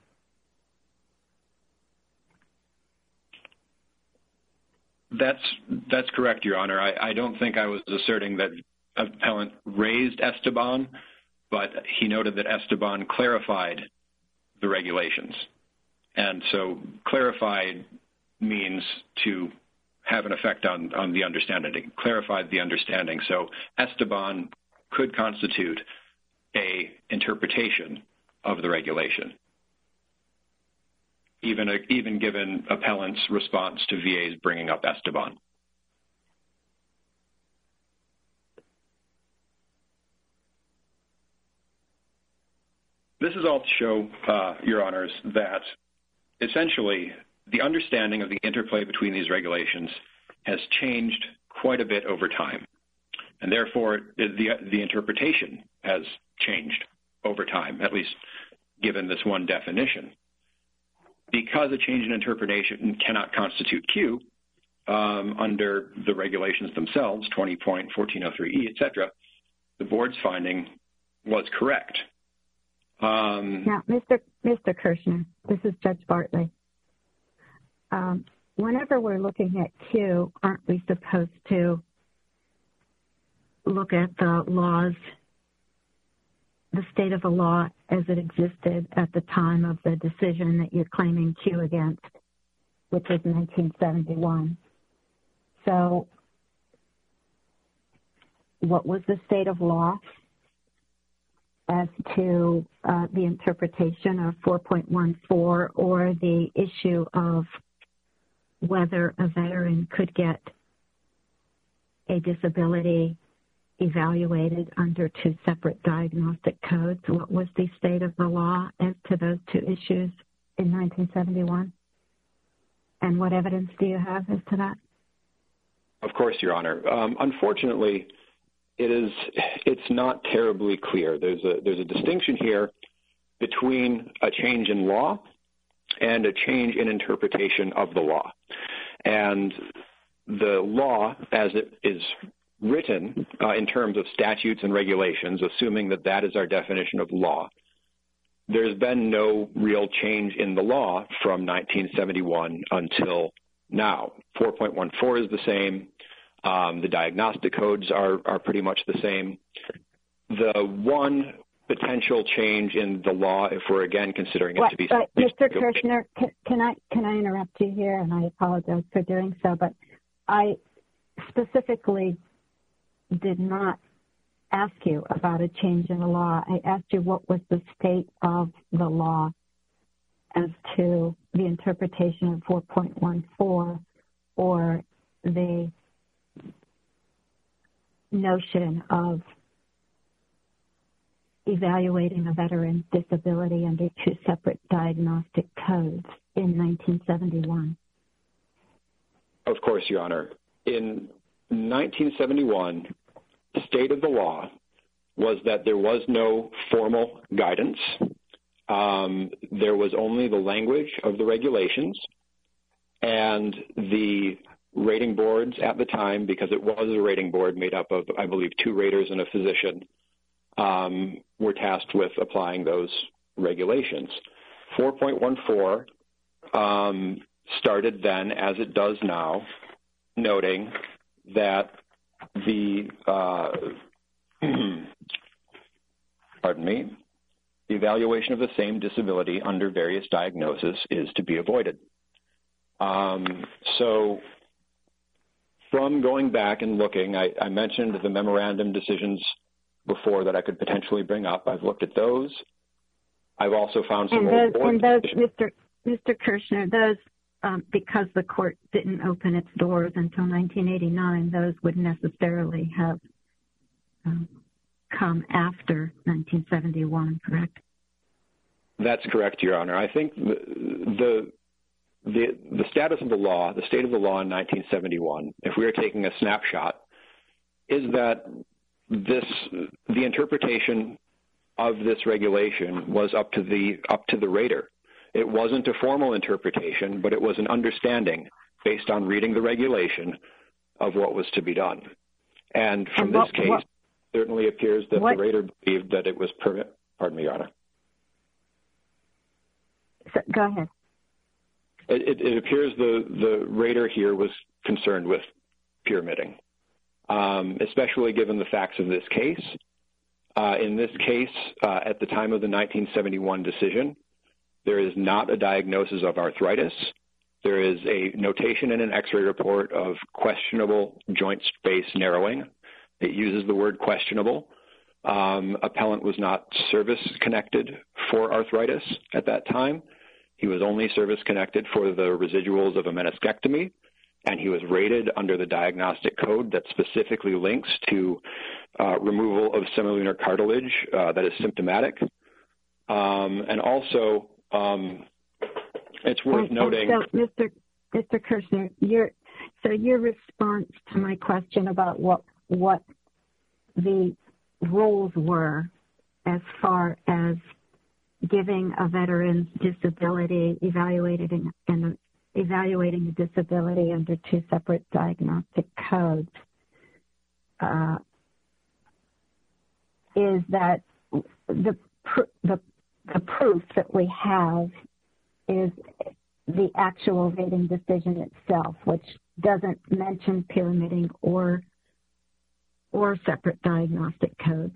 That's that's correct, Your Honor. I, I don't think I was asserting that appellant raised Esteban. but he noted that Esteban clarified the regulations. And so clarified means to have an effect on, on the understanding, clarified the understanding. So Esteban could constitute a interpretation of the regulation, even, a, even given appellant's response to V A's bringing up Esteban. This is all to show, uh, Your Honors, that essentially the understanding of the interplay between these regulations has changed quite a bit over time. And therefore, the, the interpretation has changed over time, at least given this one definition. Because a change in interpretation cannot constitute Q, um, under the regulations themselves, twenty point fourteen oh three E, et cetera, the board's finding was correct. Um, now, Mister Mister Kirshner, this is Judge Bartley. Um, whenever we're looking at Q, aren't we supposed to look at the laws, the state of the law as it existed at the time of the decision that you're claiming Q against, which was nineteen seventy-one? So what was the state of law as to uh, the interpretation of four point one four or the issue of whether a veteran could get a disability evaluated under two separate diagnostic codes? What was the state of the law as to those two issues in nineteen seventy-one? And what evidence do you have as to that? Of course, Your Honor. Um, unfortunately, it is, it's not terribly clear. There's a, there's a distinction here between a change in law and a change in interpretation of the law. And the law, as it is written uh, in terms of statutes and regulations, assuming that that is our definition of law, there's been no real change in the law from nineteen seventy-one until now. four point one four is the same. Um, the diagnostic codes are, are pretty much the same. The one potential change in the law, if we're again considering it what, to be... But Mister Kirshner, can, can, I, can I interrupt you here? And I apologize for doing so, but I specifically did not ask you about a change in the law. I asked you what was the state of the law as to the interpretation of four point one four or the notion of evaluating a veteran's disability under two separate diagnostic codes in nineteen seventy-one. Of course, Your Honor. In nineteen seventy-one, the state of the law was that there was no formal guidance. Um, there was only the language of the regulations, and the rating boards at the time, because it was a rating board made up of, I believe, two raters and a physician, um, were tasked with applying those regulations. four point one four um, started then, as it does now, noting that the, uh, pardon me, the evaluation of the same disability under various diagnoses is to be avoided. Um, so from going back and looking, I, I mentioned the memorandum decisions before that I could potentially bring up. I've looked at those. I've also found some and old those, board and those, decisions. Mister Mister Kirshner, those, um, because the court didn't open its doors until nineteen eighty-nine, those would necessarily have um, come after nineteen seventy-one, correct? That's correct, Your Honor. I think the, the the the status of the law, the state of the law in nineteen seventy-one, if we are taking a snapshot, is that this the interpretation of this regulation was up to the up to the rater. It wasn't a formal interpretation, but it was an understanding based on reading the regulation of what was to be done. And from and what, this case, what, it certainly appears that what, the rater believed that it was permit. Pardon me, Your Honor. So, go ahead. It, it appears the, the rater here was concerned with pyramiding, um, especially given the facts of this case. Uh, in this case, uh, at the time of the nineteen seventy-one decision, there is not a diagnosis of arthritis. There is a notation in an X-ray report of questionable joint space narrowing. It uses the word questionable. Um, appellant was not service-connected for arthritis at that time. He was only service-connected for the residuals of a meniscectomy, and he was rated under the diagnostic code that specifically links to uh, removal of semilunar cartilage uh, that is symptomatic. Um, and also, um, it's worth and, noting— and so, Mister Mister Kirshner, your, so your response to my question about what, what the rules were as far as giving a veteran's disability, evaluating and evaluating a disability under two separate diagnostic codes, uh, is that the, pr the the proof that we have is the actual rating decision itself, which doesn't mention pyramiding or or separate diagnostic codes.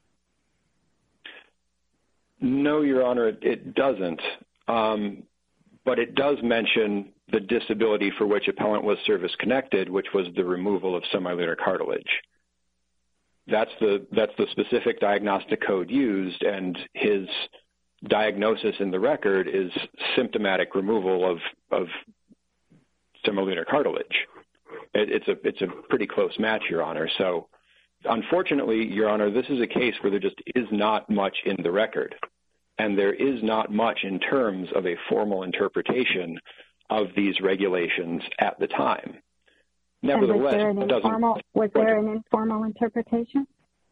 No, Your Honor, it, it doesn't. Um, but it does mention the disability for which appellant was service-connected, which was the removal of semilunar cartilage. That's the, that's the specific diagnostic code used, and his diagnosis in the record is symptomatic removal of, of semilunar cartilage. It, it's, a, it's a pretty close match, Your Honor. So, unfortunately, Your Honor, this is a case where there just is not much in the record, and there is not much in terms of a formal interpretation of these regulations at the time. Nevertheless, was there an informal, was there an informal interpretation?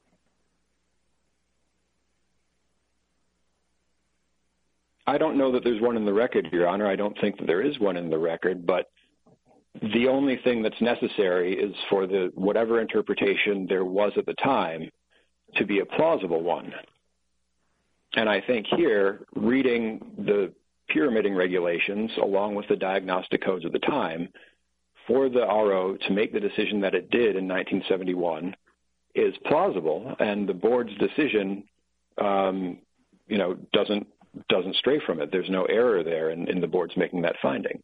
I don't know that there's one in the record, Your Honor. I don't think that there is one in the record, but the only thing that's necessary is for the whatever interpretation there was at the time to be a plausible one. And I think here, reading the pyramiding regulations along with the diagnostic codes at the time, for the R O to make the decision that it did in nineteen seventy-one is plausible, and the board's decision, um, you know, doesn't doesn't stray from it. There's no error there in, in the board's making that finding.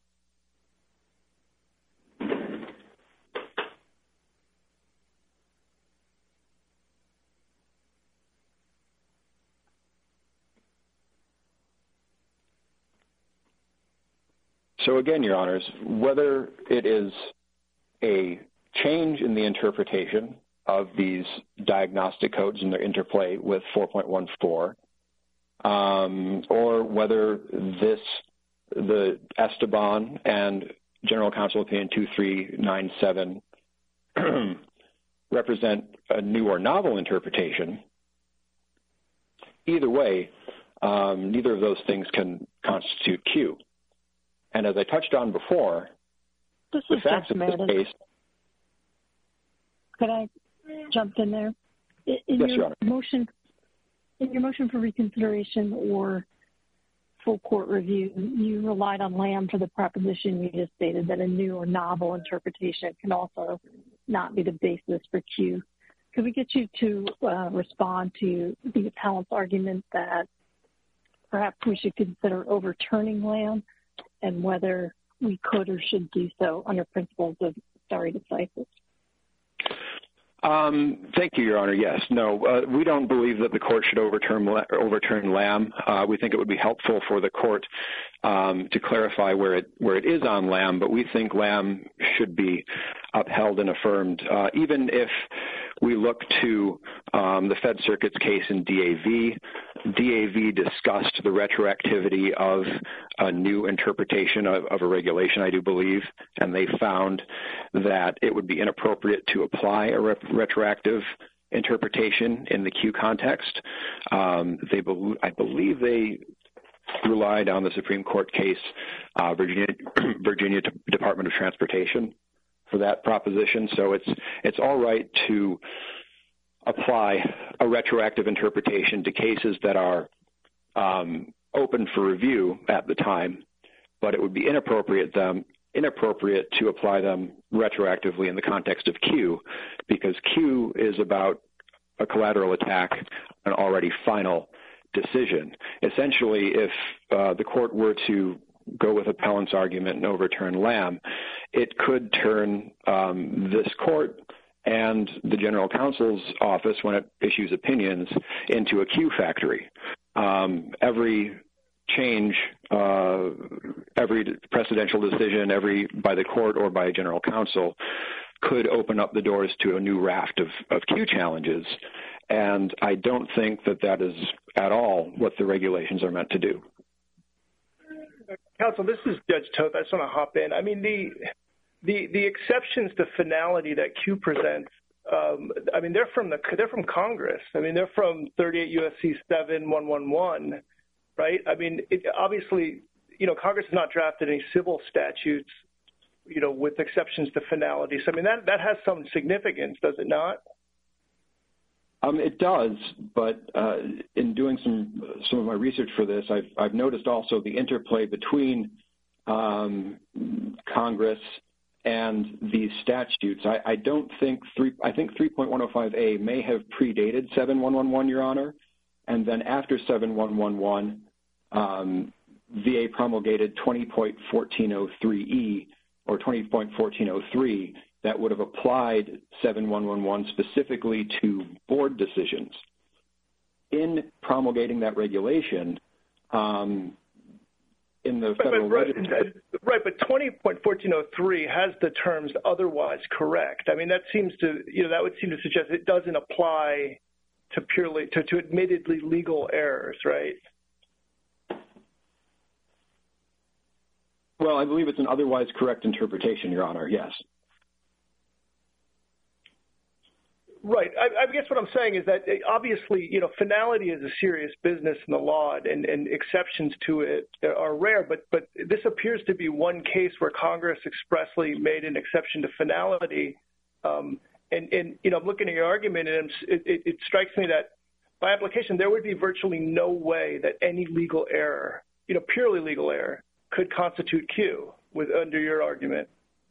So again, Your Honors, whether it is a change in the interpretation of these diagnostic codes and their interplay with four point one four, um, or whether this, the Esteban and General Counsel Opinion two three nine seven represent a new or novel interpretation, either way, um, neither of those things can constitute Q. And as I touched on before, this the is facts of this case. Could I jump in there? In yes, your Your Honor. Motion, in your motion for reconsideration or full court review, you relied on Lamb for the proposition you just stated that a new or novel interpretation can also not be the basis for Q. Could we get you to uh, respond to the appellant's argument that perhaps we should consider overturning Lamb, and whether we could or should do so under principles of stare decisis? Um, thank you, Your Honor. Yes. No, uh, we don't believe that the court should overturn, overturn Lamb. Uh, we think it would be helpful for the court um, to clarify where it, where it is on Lamb, but we think Lamb should be upheld and affirmed, uh, even if we look to um, the Fed Circuit's case in D A V. D A V discussed the retroactivity of a new interpretation of, of a regulation, I do believe, and they found that it would be inappropriate to apply a re retroactive interpretation in the Q context. Um, they, be I believe they relied on the Supreme Court case, uh, Virginia, Virginia Department of Transportation, for that proposition. So it's it's all right to apply a retroactive interpretation to cases that are um, open for review at the time, but it would be inappropriate them inappropriate to apply them retroactively in the context of Q, because Q is about a collateral attack on an already final decision. Essentially, if uh, the court were to go with appellant's argument and overturn Lamb, it could turn um, this court and the general counsel's office, when it issues opinions, into a Q factory. Um, every change, uh, every precedential decision, every by the court or by a general counsel, could open up the doors to a new raft of, of Q challenges. And I don't think that that is at all what the regulations are meant to do. Counsel, this is Judge Toth. I just want to hop in. I mean, the the the exceptions to finality that Q presents, um, I mean, they're from the they're from Congress. I mean, they're from thirty-eight U S C seven one one one, right? I mean, it, obviously, you know, Congress has not drafted any civil statutes, you know, with exceptions to finality. So, I mean, that that has some significance, does it not? Um, it does, but uh, in doing some some of my research for this, I've, I've noticed also the interplay between um, Congress and these statutes. I, I don't think three. I think three point one oh five A may have predated seven one one one, Your Honor, and then after seven one one one, um, V A promulgated twenty point one four oh three E or twenty point one four oh three. That would have applied seven one one one specifically to board decisions. In promulgating that regulation, um, in the federal but, but, legislature, right, but twenty point one four oh three has the terms otherwise correct. I mean, that seems to, you know, that would seem to suggest it doesn't apply to purely, to, to admittedly legal errors, right? Well, I believe it's an otherwise correct interpretation, Your Honor, yes. Right. I, I guess what I'm saying is that obviously, you know, finality is a serious business in the law, and, and exceptions to it are rare. But but this appears to be one case where Congress expressly made an exception to finality. Um, and, and, you know, I'm looking at your argument, and it, it, it strikes me that by application, there would be virtually no way that any legal error, you know, purely legal error, could constitute Q with under your argument.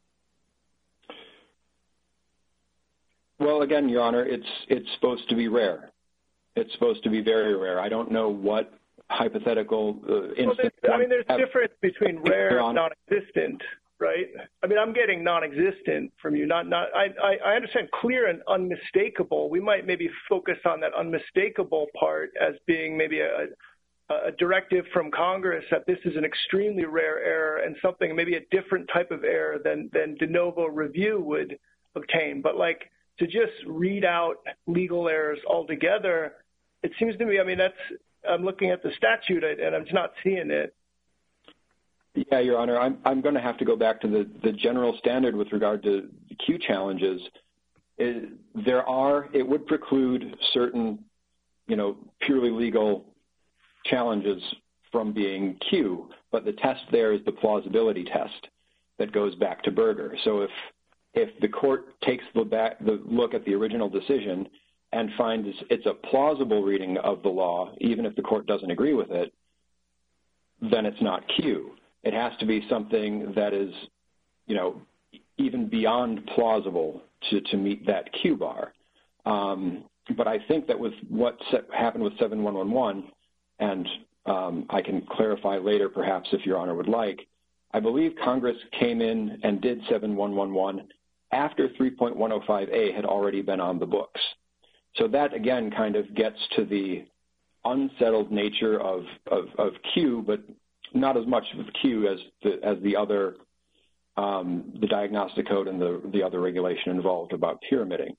Well, again, Your Honor, it's it's supposed to be rare. It's supposed to be very rare. I don't know what hypothetical uh, instance. Well, I mean, there's a difference between rare and non-existent, right? I mean, I'm getting non-existent from you. Not not. I, I I understand clear and unmistakable. We might maybe focus on that unmistakable part as being maybe a a directive from Congress that this is an extremely rare error and something maybe a different type of error than than de novo review would obtain. But like, to just read out legal errors altogether, it seems to me, I mean, that's, I'm looking at the statute and I'm just not seeing it. Yeah, Your Honor, I'm, I'm going to have to go back to the, the general standard with regard to Q challenges. It, there are, it would preclude certain, you know, purely legal challenges from being Q, but the test there is the plausibility test that goes back to Berger. So if If the court takes the, back, the look at the original decision and finds it's a plausible reading of the law, even if the court doesn't agree with it, then it's not Q. It has to be something that is, you know, even beyond plausible to, to meet that Q bar. Um, but I think that with what happened with seven one one one, and um, I can clarify later perhaps if Your Honor would like, I believe Congress came in and did seven one one one after three point one oh five A had already been on the books. So that, again, kind of gets to the unsettled nature of, of, of Q, but not as much of Q as the, as the other, um, the diagnostic code and the, the other regulation involved about pyramiding.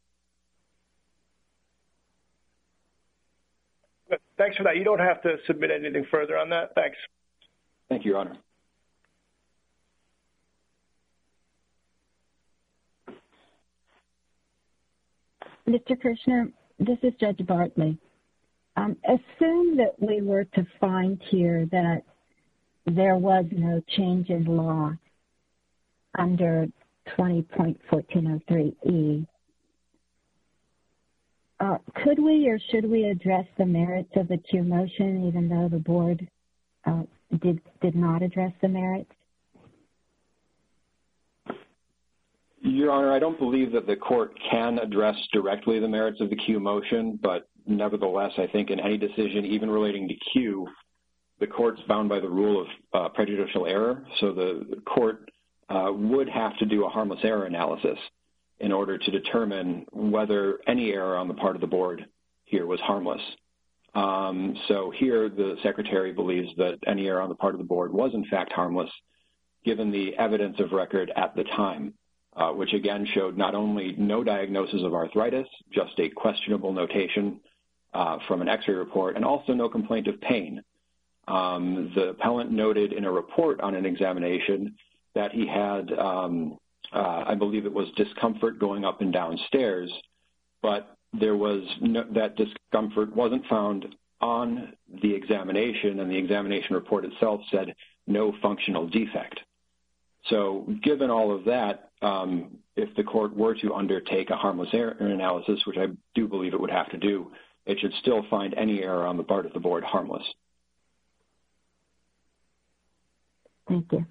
Thanks for that. You don't have to submit anything further on that. Thanks. Thank you, Your Honor. Mister Kirshner, this is Judge Bartley. Um, assume that we were to find here that there was no change in law under twenty point one four oh three E. Uh, could we or should we address the merits of the Q motion, even though the board uh, did did not address the merits? Your Honor, I don't believe that the court can address directly the merits of the Q motion, but nevertheless, I think in any decision, even relating to Q, the court's bound by the rule of uh, prejudicial error. So the, the court uh, would have to do a harmless error analysis in order to determine whether any error on the part of the board here was harmless. Um, so here, the Secretary believes that any error on the part of the board was in fact harmless, given the evidence of record at the time, uh, which again showed not only no diagnosis of arthritis, just a questionable notation uh, from an X-ray report, and also no complaint of pain. Um, the appellant noted in a report on an examination that he had, um, uh, I believe it was discomfort going up and down stairs, but there was no, that discomfort wasn't found on the examination, and the examination report itself said no functional defect. So given all of that, um, if the court were to undertake a harmless error analysis, which I do believe it would have to do, it should still find any error on the part of the board harmless. Thank you.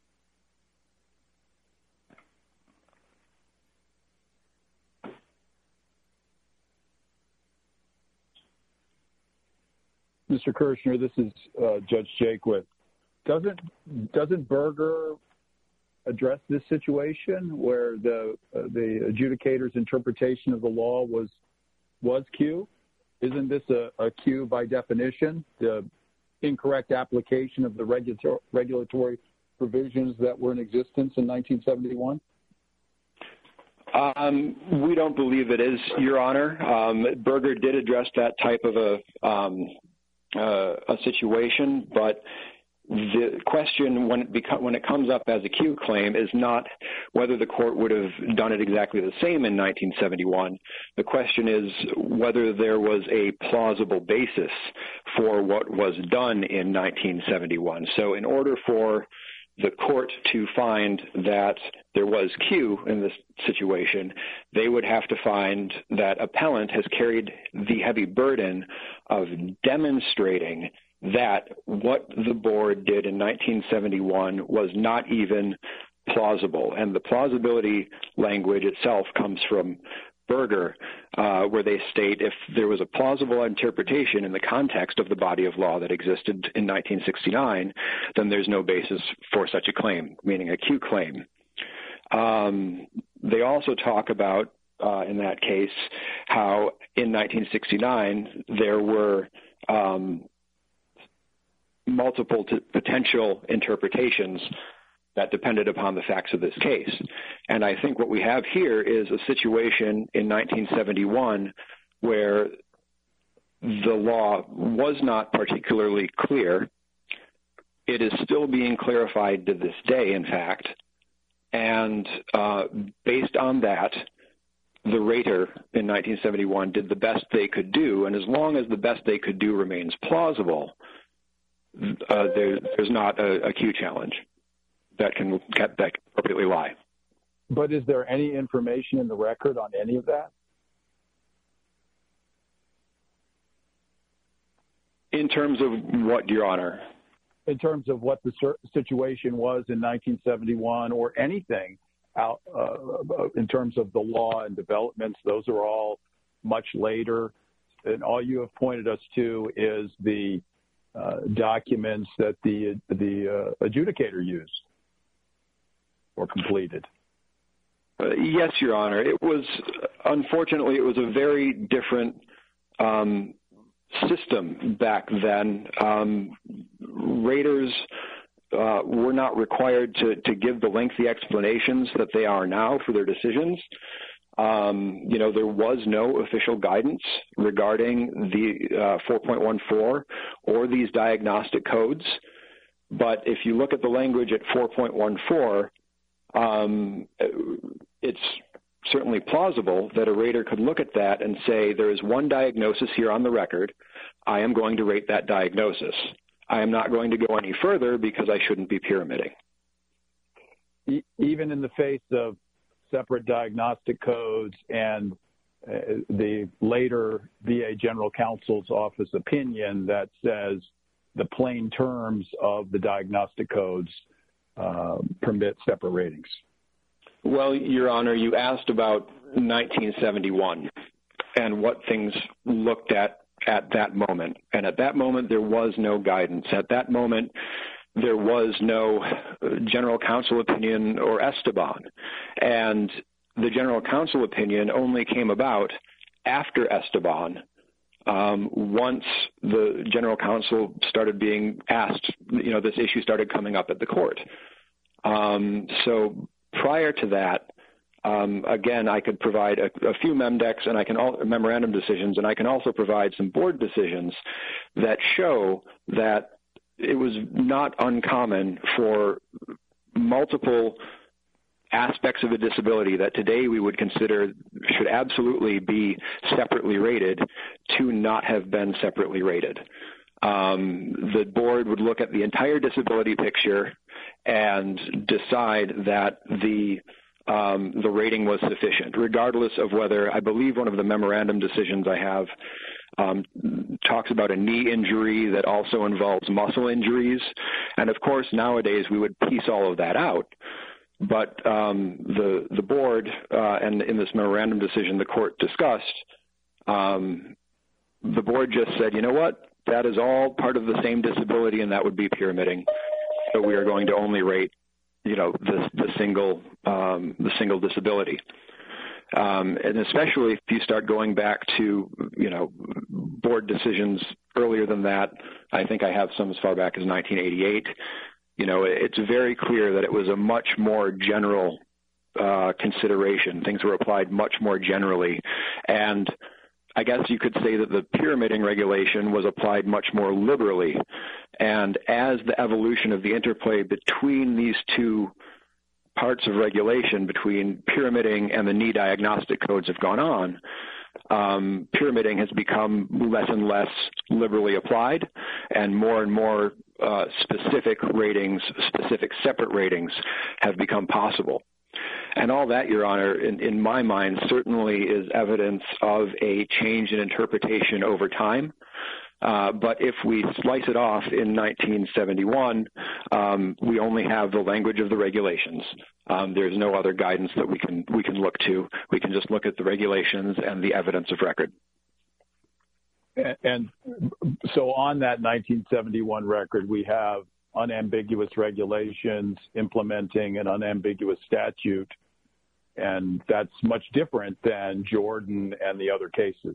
Mister Kirshner, this is uh, Judge Jaquith. Doesn't doesn't Berger address this situation where the uh, the adjudicator's interpretation of the law was was Q? Isn't this a, a Q by definition? The incorrect application of the regulator, regulatory provisions that were in existence in nineteen seventy-one? Um, we don't believe it is, Your Honor. Um, Berger did address that type of a, um, uh, a situation, but the question when it, beco- when it comes up as a Q claim is not whether the court would have done it exactly the same in nineteen seventy-one. The question is whether there was a plausible basis for what was done in nineteen seventy-one. So in order for the court to find that there was Q in this situation, they would have to find that appellant has carried the heavy burden of demonstrating that what the board did in nineteen seventy-one was not even plausible. And the plausibility language itself comes from Berger, uh, where they state if there was a plausible interpretation in the context of the body of law that existed in nineteen sixty-nine, then there's no basis for such a claim, meaning a Q claim. Um, they also talk about, uh, in that case, how in nineteen sixty-nine there were um, multiple t- potential interpretations that depended upon the facts of this case. And I think what we have here is a situation in nineteen seventy-one where the law was not particularly clear. It is still being clarified to this day, in fact. And uh, based on that, the rater in nineteen seventy-one did the best they could do. And as long as the best they could do remains plausible, uh, there, there's not a, a Q challenge that can that can appropriately lie. But is there any information in the record on any of that? In terms of what, Your Honor? In terms of what the situation was in nineteen seventy-one or anything out uh, in terms of the law and developments, those are all much later. And all you have pointed us to is the uh, documents that the, the uh, adjudicator used or completed. Uh, yes, Your Honor. It was, unfortunately, it was a very different um, system back then. Um, raters uh, were not required to, to give the lengthy explanations that they are now for their decisions. Um, you know, there was no official guidance regarding the uh, four point one four or these diagnostic codes. But if you look at the language at four point one four, Um, it's certainly plausible that a rater could look at that and say, there is one diagnosis here on the record. I am going to rate that diagnosis. I am not going to go any further because I shouldn't be pyramiding. Even in the face of separate diagnostic codes and uh, the later V A General Counsel's Office opinion that says the plain terms of the diagnostic codes Uh, permit separate ratings. Well, Your Honor, you asked about nineteen seventy-one and what things looked at at that moment. And at that moment, there was no guidance. At that moment, there was no general counsel opinion or Esteban. And the general counsel opinion only came about after Esteban, um, once the general counsel started being asked, you know, this issue started coming up at the court. Um, so prior to that, um, again, I could provide a, a few memdecs and I can all, memorandum decisions, and I can also provide some board decisions that show that it was not uncommon for multiple aspects of a disability that today we would consider should absolutely be separately rated to not have been separately rated. Um, the board would look at the entire disability picture and decide that the um, the rating was sufficient, regardless of whether, I believe one of the memorandum decisions I have um, talks about a knee injury that also involves muscle injuries. And of course, nowadays we would piece all of that out. But um, the the board uh, and in this memorandum decision the court discussed, um, the board just said, you know what, that is all part of the same disability, and that would be pyramiding. So we are going to only rate, you know, the the single um, the single disability. Um, and especially if you start going back to, you know, board decisions earlier than that, I think I have some as far back as nineteen eighty-eight. You know, it's very clear that it was a much more general uh, consideration. Things were applied much more generally. And I guess you could say that the pyramiding regulation was applied much more liberally. And as the evolution of the interplay between these two parts of regulation, between pyramiding and the knee diagnostic codes have gone on, um, pyramiding has become less and less liberally applied, and more and more uh, specific ratings, specific separate ratings have become possible. And all that, Your Honor, in, in my mind, certainly is evidence of a change in interpretation over time. Uh, but if we slice it off in nineteen seventy-one, um, we only have the language of the regulations. Um, there's no other guidance that we can we can look to. We can just look at the regulations and the evidence of record. And, and so on that nineteen seventy-one record, we have unambiguous regulations implementing an unambiguous statute, and that's much different than Jordan and the other cases.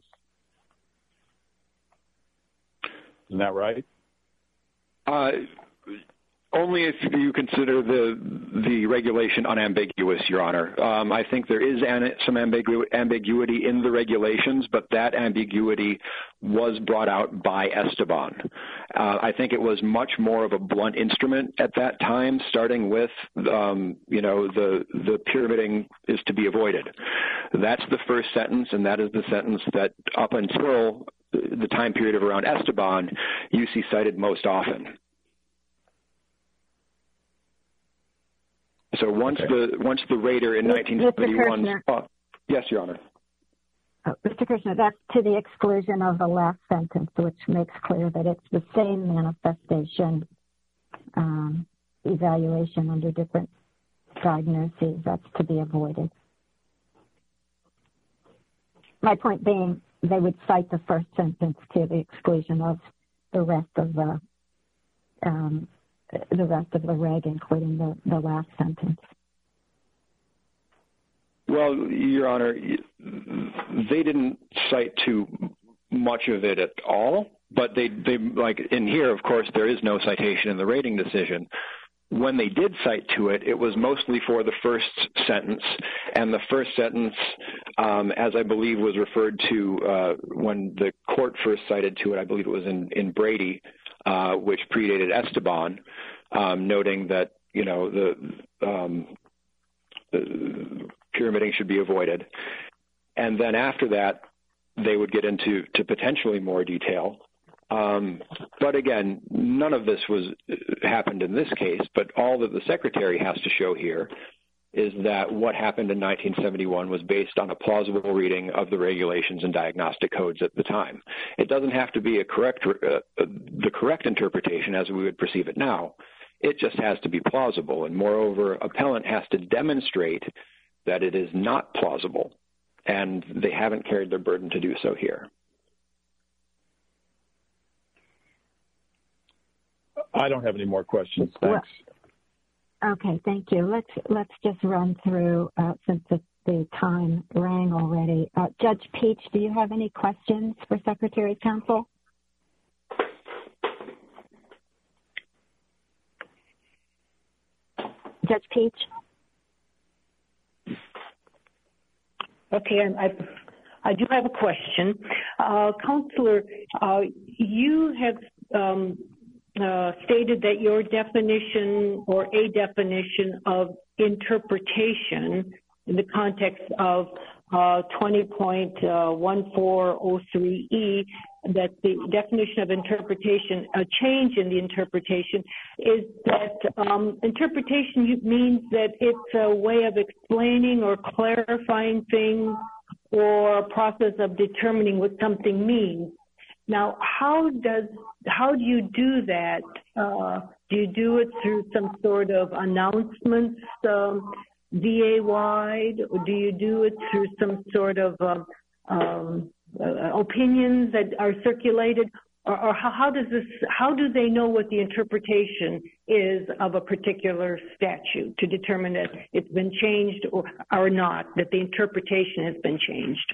Isn't that right? Uh, only if you consider the the regulation unambiguous, Your Honor. Um, I think there is an, some ambigu ambiguity in the regulations, but that ambiguity was brought out by Esteban. Uh, I think it was much more of a blunt instrument at that time, starting with, um, you know, the, the pyramiding is to be avoided. That's the first sentence, and that is the sentence that up until the time period of around Esteban, U C cited most often. So once okay. the once the rater in nineteen seventy-one, oh, yes, Your Honor. Oh, Mister Kirshner, that's to the exclusion of the last sentence, which makes clear that it's the same manifestation um, evaluation under different diagnoses. That's to be avoided. My point being, they would cite the first sentence to the exclusion of the rest of the um, the rest of the reg, including the, the last sentence. Well, Your Honor, they didn't cite too much of it at all, but they, they like in here, of course, there is no citation in the rating decision. When they did cite to it, it was mostly for the first sentence, and the first sentence, um, as I believe was referred to uh, when the court first cited to it, I believe it was in, in Brady, uh, which predated Esteban, um, noting that, you know, the, um, the pyramiding should be avoided. And then after that, they would get into to potentially more detail. Um, but again, none of this was happened in this case, but all that the Secretary has to show here is that what happened in nineteen seventy-one was based on a plausible reading of the regulations and diagnostic codes at the time. It doesn't have to be a correct, uh, the correct interpretation as we would perceive it now. It just has to be plausible. And moreover, appellant has to demonstrate that it is not plausible, and they haven't carried their burden to do so here. I don't have any more questions. Thanks. Well, okay, thank you. Let's let's just run through uh, since the, the time rang already. Uh, Judge Peach, do you have any questions for Secretary's counsel? Judge Peach? Okay, I, I do have a question. Uh, Counselor, uh, you have um, uh, stated that your definition or a definition of interpretation in the context of uh, twenty point one four oh three E, that the definition of interpretation, a change in the interpretation, is that um, interpretation means that it's a way of explaining or clarifying things or a process of determining what something means. Now, how does how do you do that? Uh, do you do it through some sort of announcements um, V A-wide, or do you do it through some sort of um, um, uh, opinions that are circulated, or, or how, how does this? How do they know what the interpretation is of a particular statute to determine that it's been changed or or not? That the interpretation has been changed.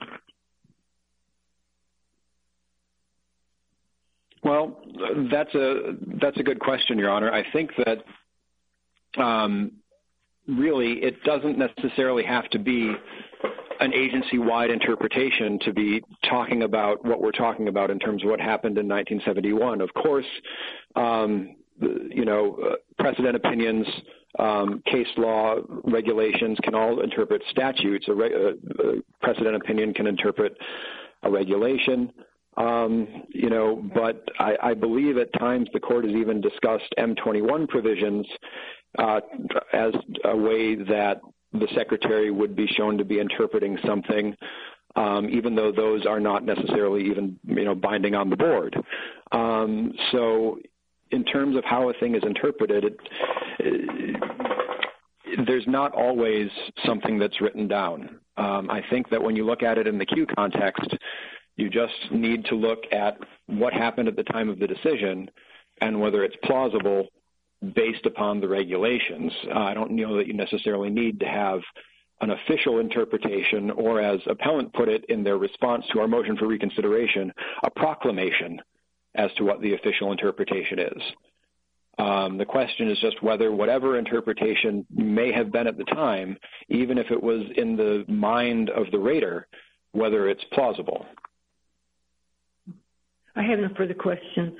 Well, that's a that's a good question, Your Honor. I think that um, really it doesn't necessarily have to be an agency-wide interpretation to be talking about what we're talking about in terms of what happened in nineteen seventy-one. Of course, um, you know, uh, precedent opinions, um, case law, regulations can all interpret statutes. A, re- a, a precedent opinion can interpret a regulation. Um, you know, but I, I believe at times the court has even discussed M twenty-one provisions uh, as a way that the secretary would be shown to be interpreting something, um, even though those are not necessarily even, you know, binding on the board. Um, so in terms of how a thing is interpreted, it, it, there's not always something that's written down. Um, I think that when you look at it in the Q context, you just need to look at what happened at the time of the decision and whether it's plausible based upon the regulations. Uh, I don't know that you necessarily need to have an official interpretation, or as appellant put it in their response to our motion for reconsideration, a proclamation as to what the official interpretation is. Um, the question is just whether whatever interpretation may have been at the time, even if it was in the mind of the rater, whether it's plausible. I have no further questions.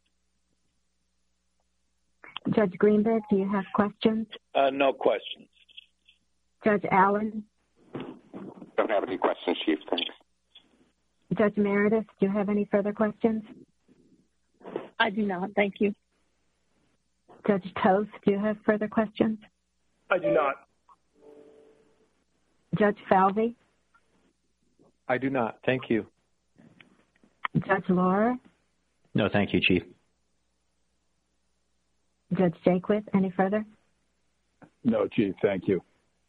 Judge Greenberg, do you have questions? Uh, no questions. Judge Allen? Don't have any questions, Chief. Thanks. Judge Meredith, do you have any further questions? I do not. Thank you. Judge Toth, do you have further questions? I do not. Judge Falvey? I do not. Thank you. Judge Laura? No, thank you, Chief. Judge Jaquith, any further? No, Chief, thank you.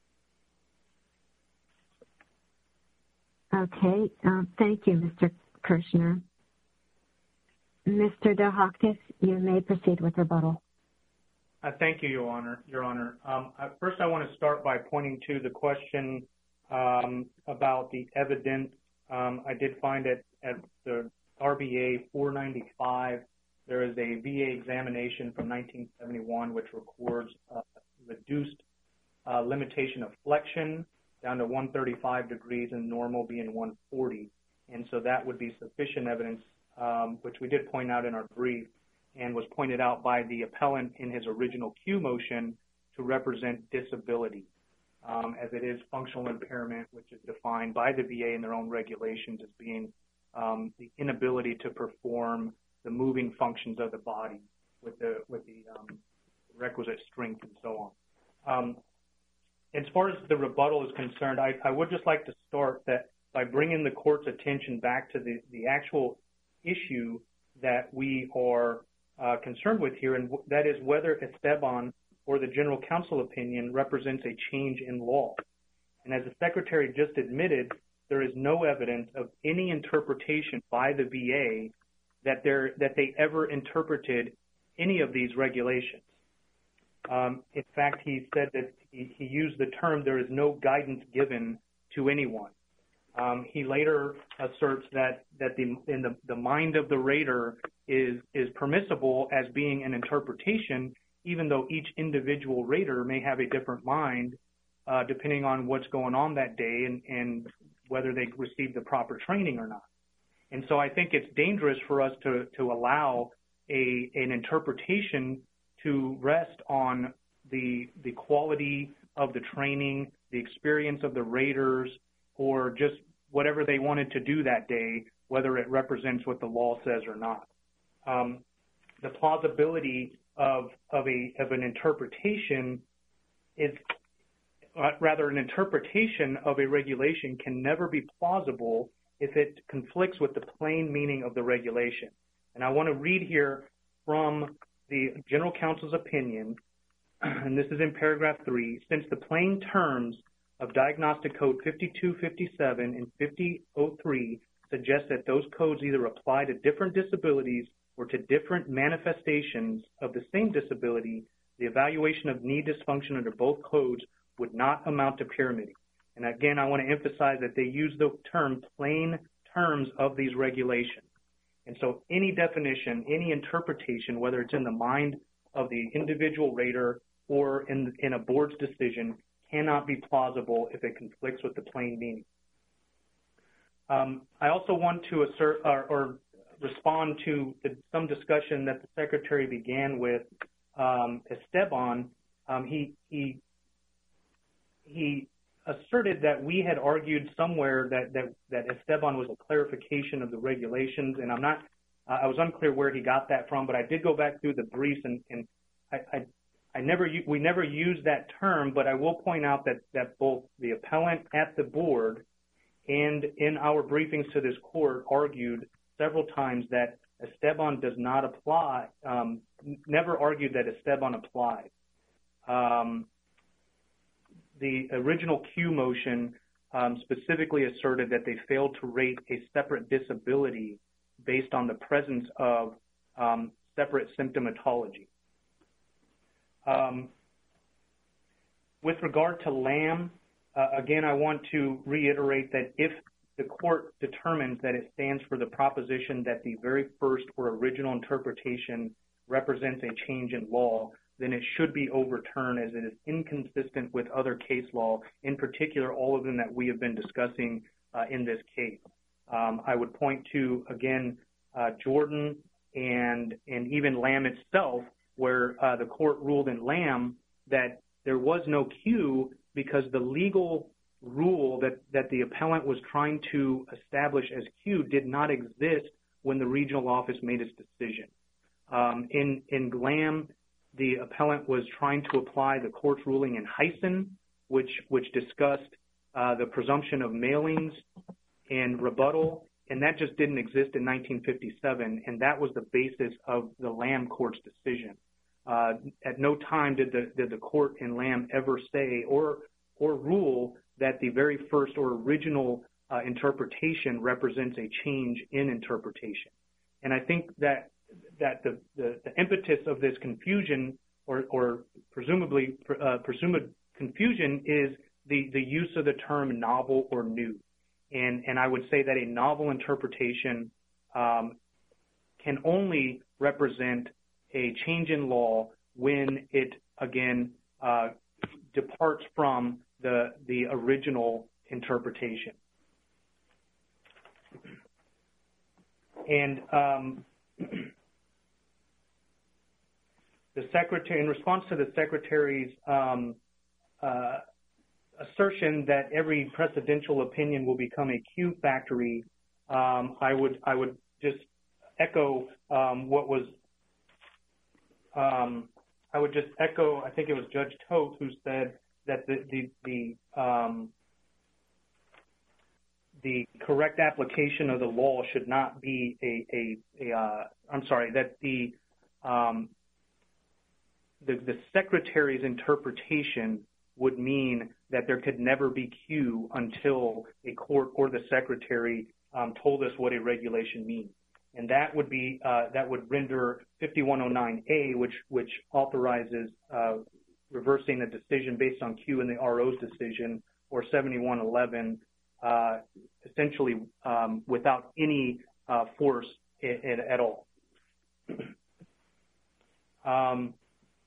Okay, um, thank you, Mister Kirshner. Mister DeHakis, you may proceed with rebuttal. Uh, thank you, Your Honor. Your Honor. Um, first, I want to start by pointing to the question um, about the evidence. Um, I did find it at the R B A four ninety-five. There is a V A examination from nineteen seventy-one which records uh, reduced uh, limitation of flexion down to one thirty-five degrees and normal being one forty. And so that would be sufficient evidence, um, which we did point out in our brief and was pointed out by the appellant in his original Q motion to represent disability, um, as it is functional impairment, which is defined by the V A in their own regulations as being um, the inability to perform the moving functions of the body with the with the um, requisite strength and so on. Um, as far as the rebuttal is concerned, I, I would just like to start that by bringing the court's attention back to the, the actual issue that we are uh, concerned with here, and that is whether Esteban or the general counsel opinion represents a change in law. And as the Secretary just admitted, there is no evidence of any interpretation by the V A that, that they ever interpreted any of these regulations. Um, in fact, he said that he, he used the term, there is no guidance given to anyone. Um, he later asserts that, that the, in the, the mind of the rater is, is permissible as being an interpretation, even though each individual rater may have a different mind uh, depending on what's going on that day and, and whether they received the proper training or not. And so I think it's dangerous for us to, to allow a, an interpretation to rest on the, the quality of the training, the experience of the raters, or just whatever they wanted to do that day, whether it represents what the law says or not. Um, the plausibility of, of, a, of an interpretation is, uh, rather an interpretation of a regulation can never be plausible if it conflicts with the plain meaning of the regulation. And I want to read here from the General Counsel's opinion, and this is in paragraph three, since the plain terms of Diagnostic Code fifty-two fifty-seven and fifty oh three suggest that those codes either apply to different disabilities or to different manifestations of the same disability, the evaluation of knee dysfunction under both codes would not amount to pyramiding. And again, I want to emphasize that they use the term plain terms of these regulations. And so any definition, any interpretation, whether it's in the mind of the individual rater or in, in a board's decision, cannot be plausible if it conflicts with the plain meaning. Um, I also want to assert or, or respond to the, some discussion that the Secretary began with um, Esteban. Um, he, he, he asserted that we had argued somewhere that, that, that Esteban was a clarification of the regulations, and I'm not, uh, I was unclear where he got that from, but I did go back through the briefs, and, and I, I, I never, we never used that term, but I will point out that, that both the appellant at the board and in our briefings to this court argued several times that Esteban does not apply, um, never argued that Esteban applied. Um, the original Q motion um, specifically asserted that they failed to rate a separate disability based on the presence of um, separate symptomatology. Um, with regard to Lamb, uh, again, I want to reiterate that if the court determines that it stands for the proposition that the very first or original interpretation represents a change in law, then it should be overturned as it is inconsistent with other case law, in particular all of them that we have been discussing uh, in this case. Um, I would point to, again, uh, Jordan and, and even Lamb itself, where uh, the court ruled in Lamb that there was no Q because the legal rule that, that the appellant was trying to establish as Q did not exist when the regional office made its decision. Um, in, in Lamb, the appellant was trying to apply the court's ruling in Hyson, which, which discussed uh, the presumption of mailings and rebuttal, and that just didn't exist in nineteen fifty-seven, and that was the basis of the Lamb court's decision. Uh, at no time did the, did the court in Lamb ever say or, or rule that the very first or original uh, interpretation represents a change in interpretation. And I think that that the, the, the impetus of this confusion or, or presumably uh, presumed confusion is the, the use of the term novel or new. And, and I would say that a novel interpretation um, can only represent a change in law when it, again, uh, departs from the, the original interpretation. And um, the secretary, in response to the secretary's um, uh, assertion that every precedential opinion will become a Q factory, um, I would I would just echo um, what was um, I would just echo. I think it was Judge Toth who said that the the the, um, the correct application of the law should not be a a, a uh, I'm sorry that the um, the, the Secretary's interpretation would mean that there could never be Q until a court or the Secretary um, told us what a regulation means. And that would be uh, that would render fifty-one oh nine A, which which authorizes uh, reversing a decision based on Q in the R O's decision, or seventy-one eleven, uh, essentially um, without any uh, force in, in, at all. Um,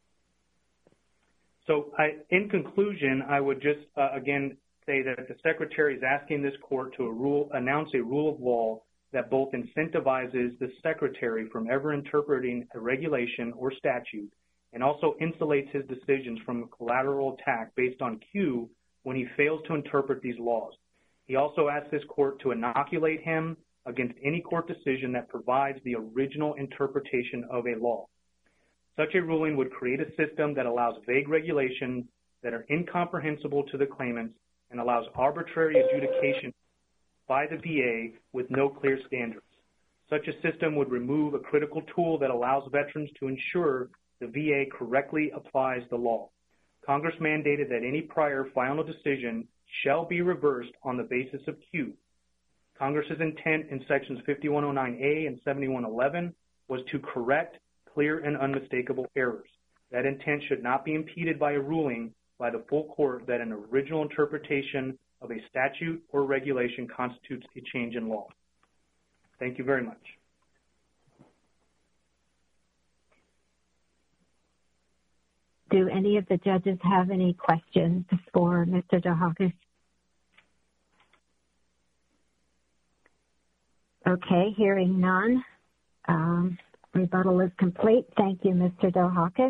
so, I, in conclusion, I would just uh, again say that the Secretary is asking this court to a rule, announce a rule of law that both incentivizes the Secretary from ever interpreting a regulation or statute, and also insulates his decisions from a collateral attack based on Q when he fails to interpret these laws. He also asks this court to inoculate him against any court decision that provides the original interpretation of a law. Such a ruling would create a system that allows vague regulations that are incomprehensible to the claimants and allows arbitrary adjudication by the V A with no clear standards. Such a system would remove a critical tool that allows veterans to ensure the V A correctly applies the law. Congress mandated that any prior final decision shall be reversed on the basis of Q. Congress's intent in sections fifty-one oh nine A and seventy-one eleven was to correct clear and unmistakable errors. That intent should not be impeded by a ruling by the full court that an original interpretation of a statute or regulation constitutes a change in law. Thank you very much. Do any of the judges have any questions for Mister DeHakis? Okay, hearing none. Um, rebuttal is complete. Thank you, Mister DeHakis.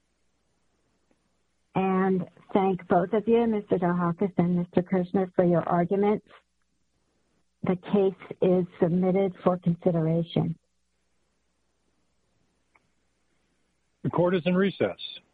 And thank both of you, Mister DeHakis and Mister Kirshner, for your arguments. The case is submitted for consideration. The court is in recess.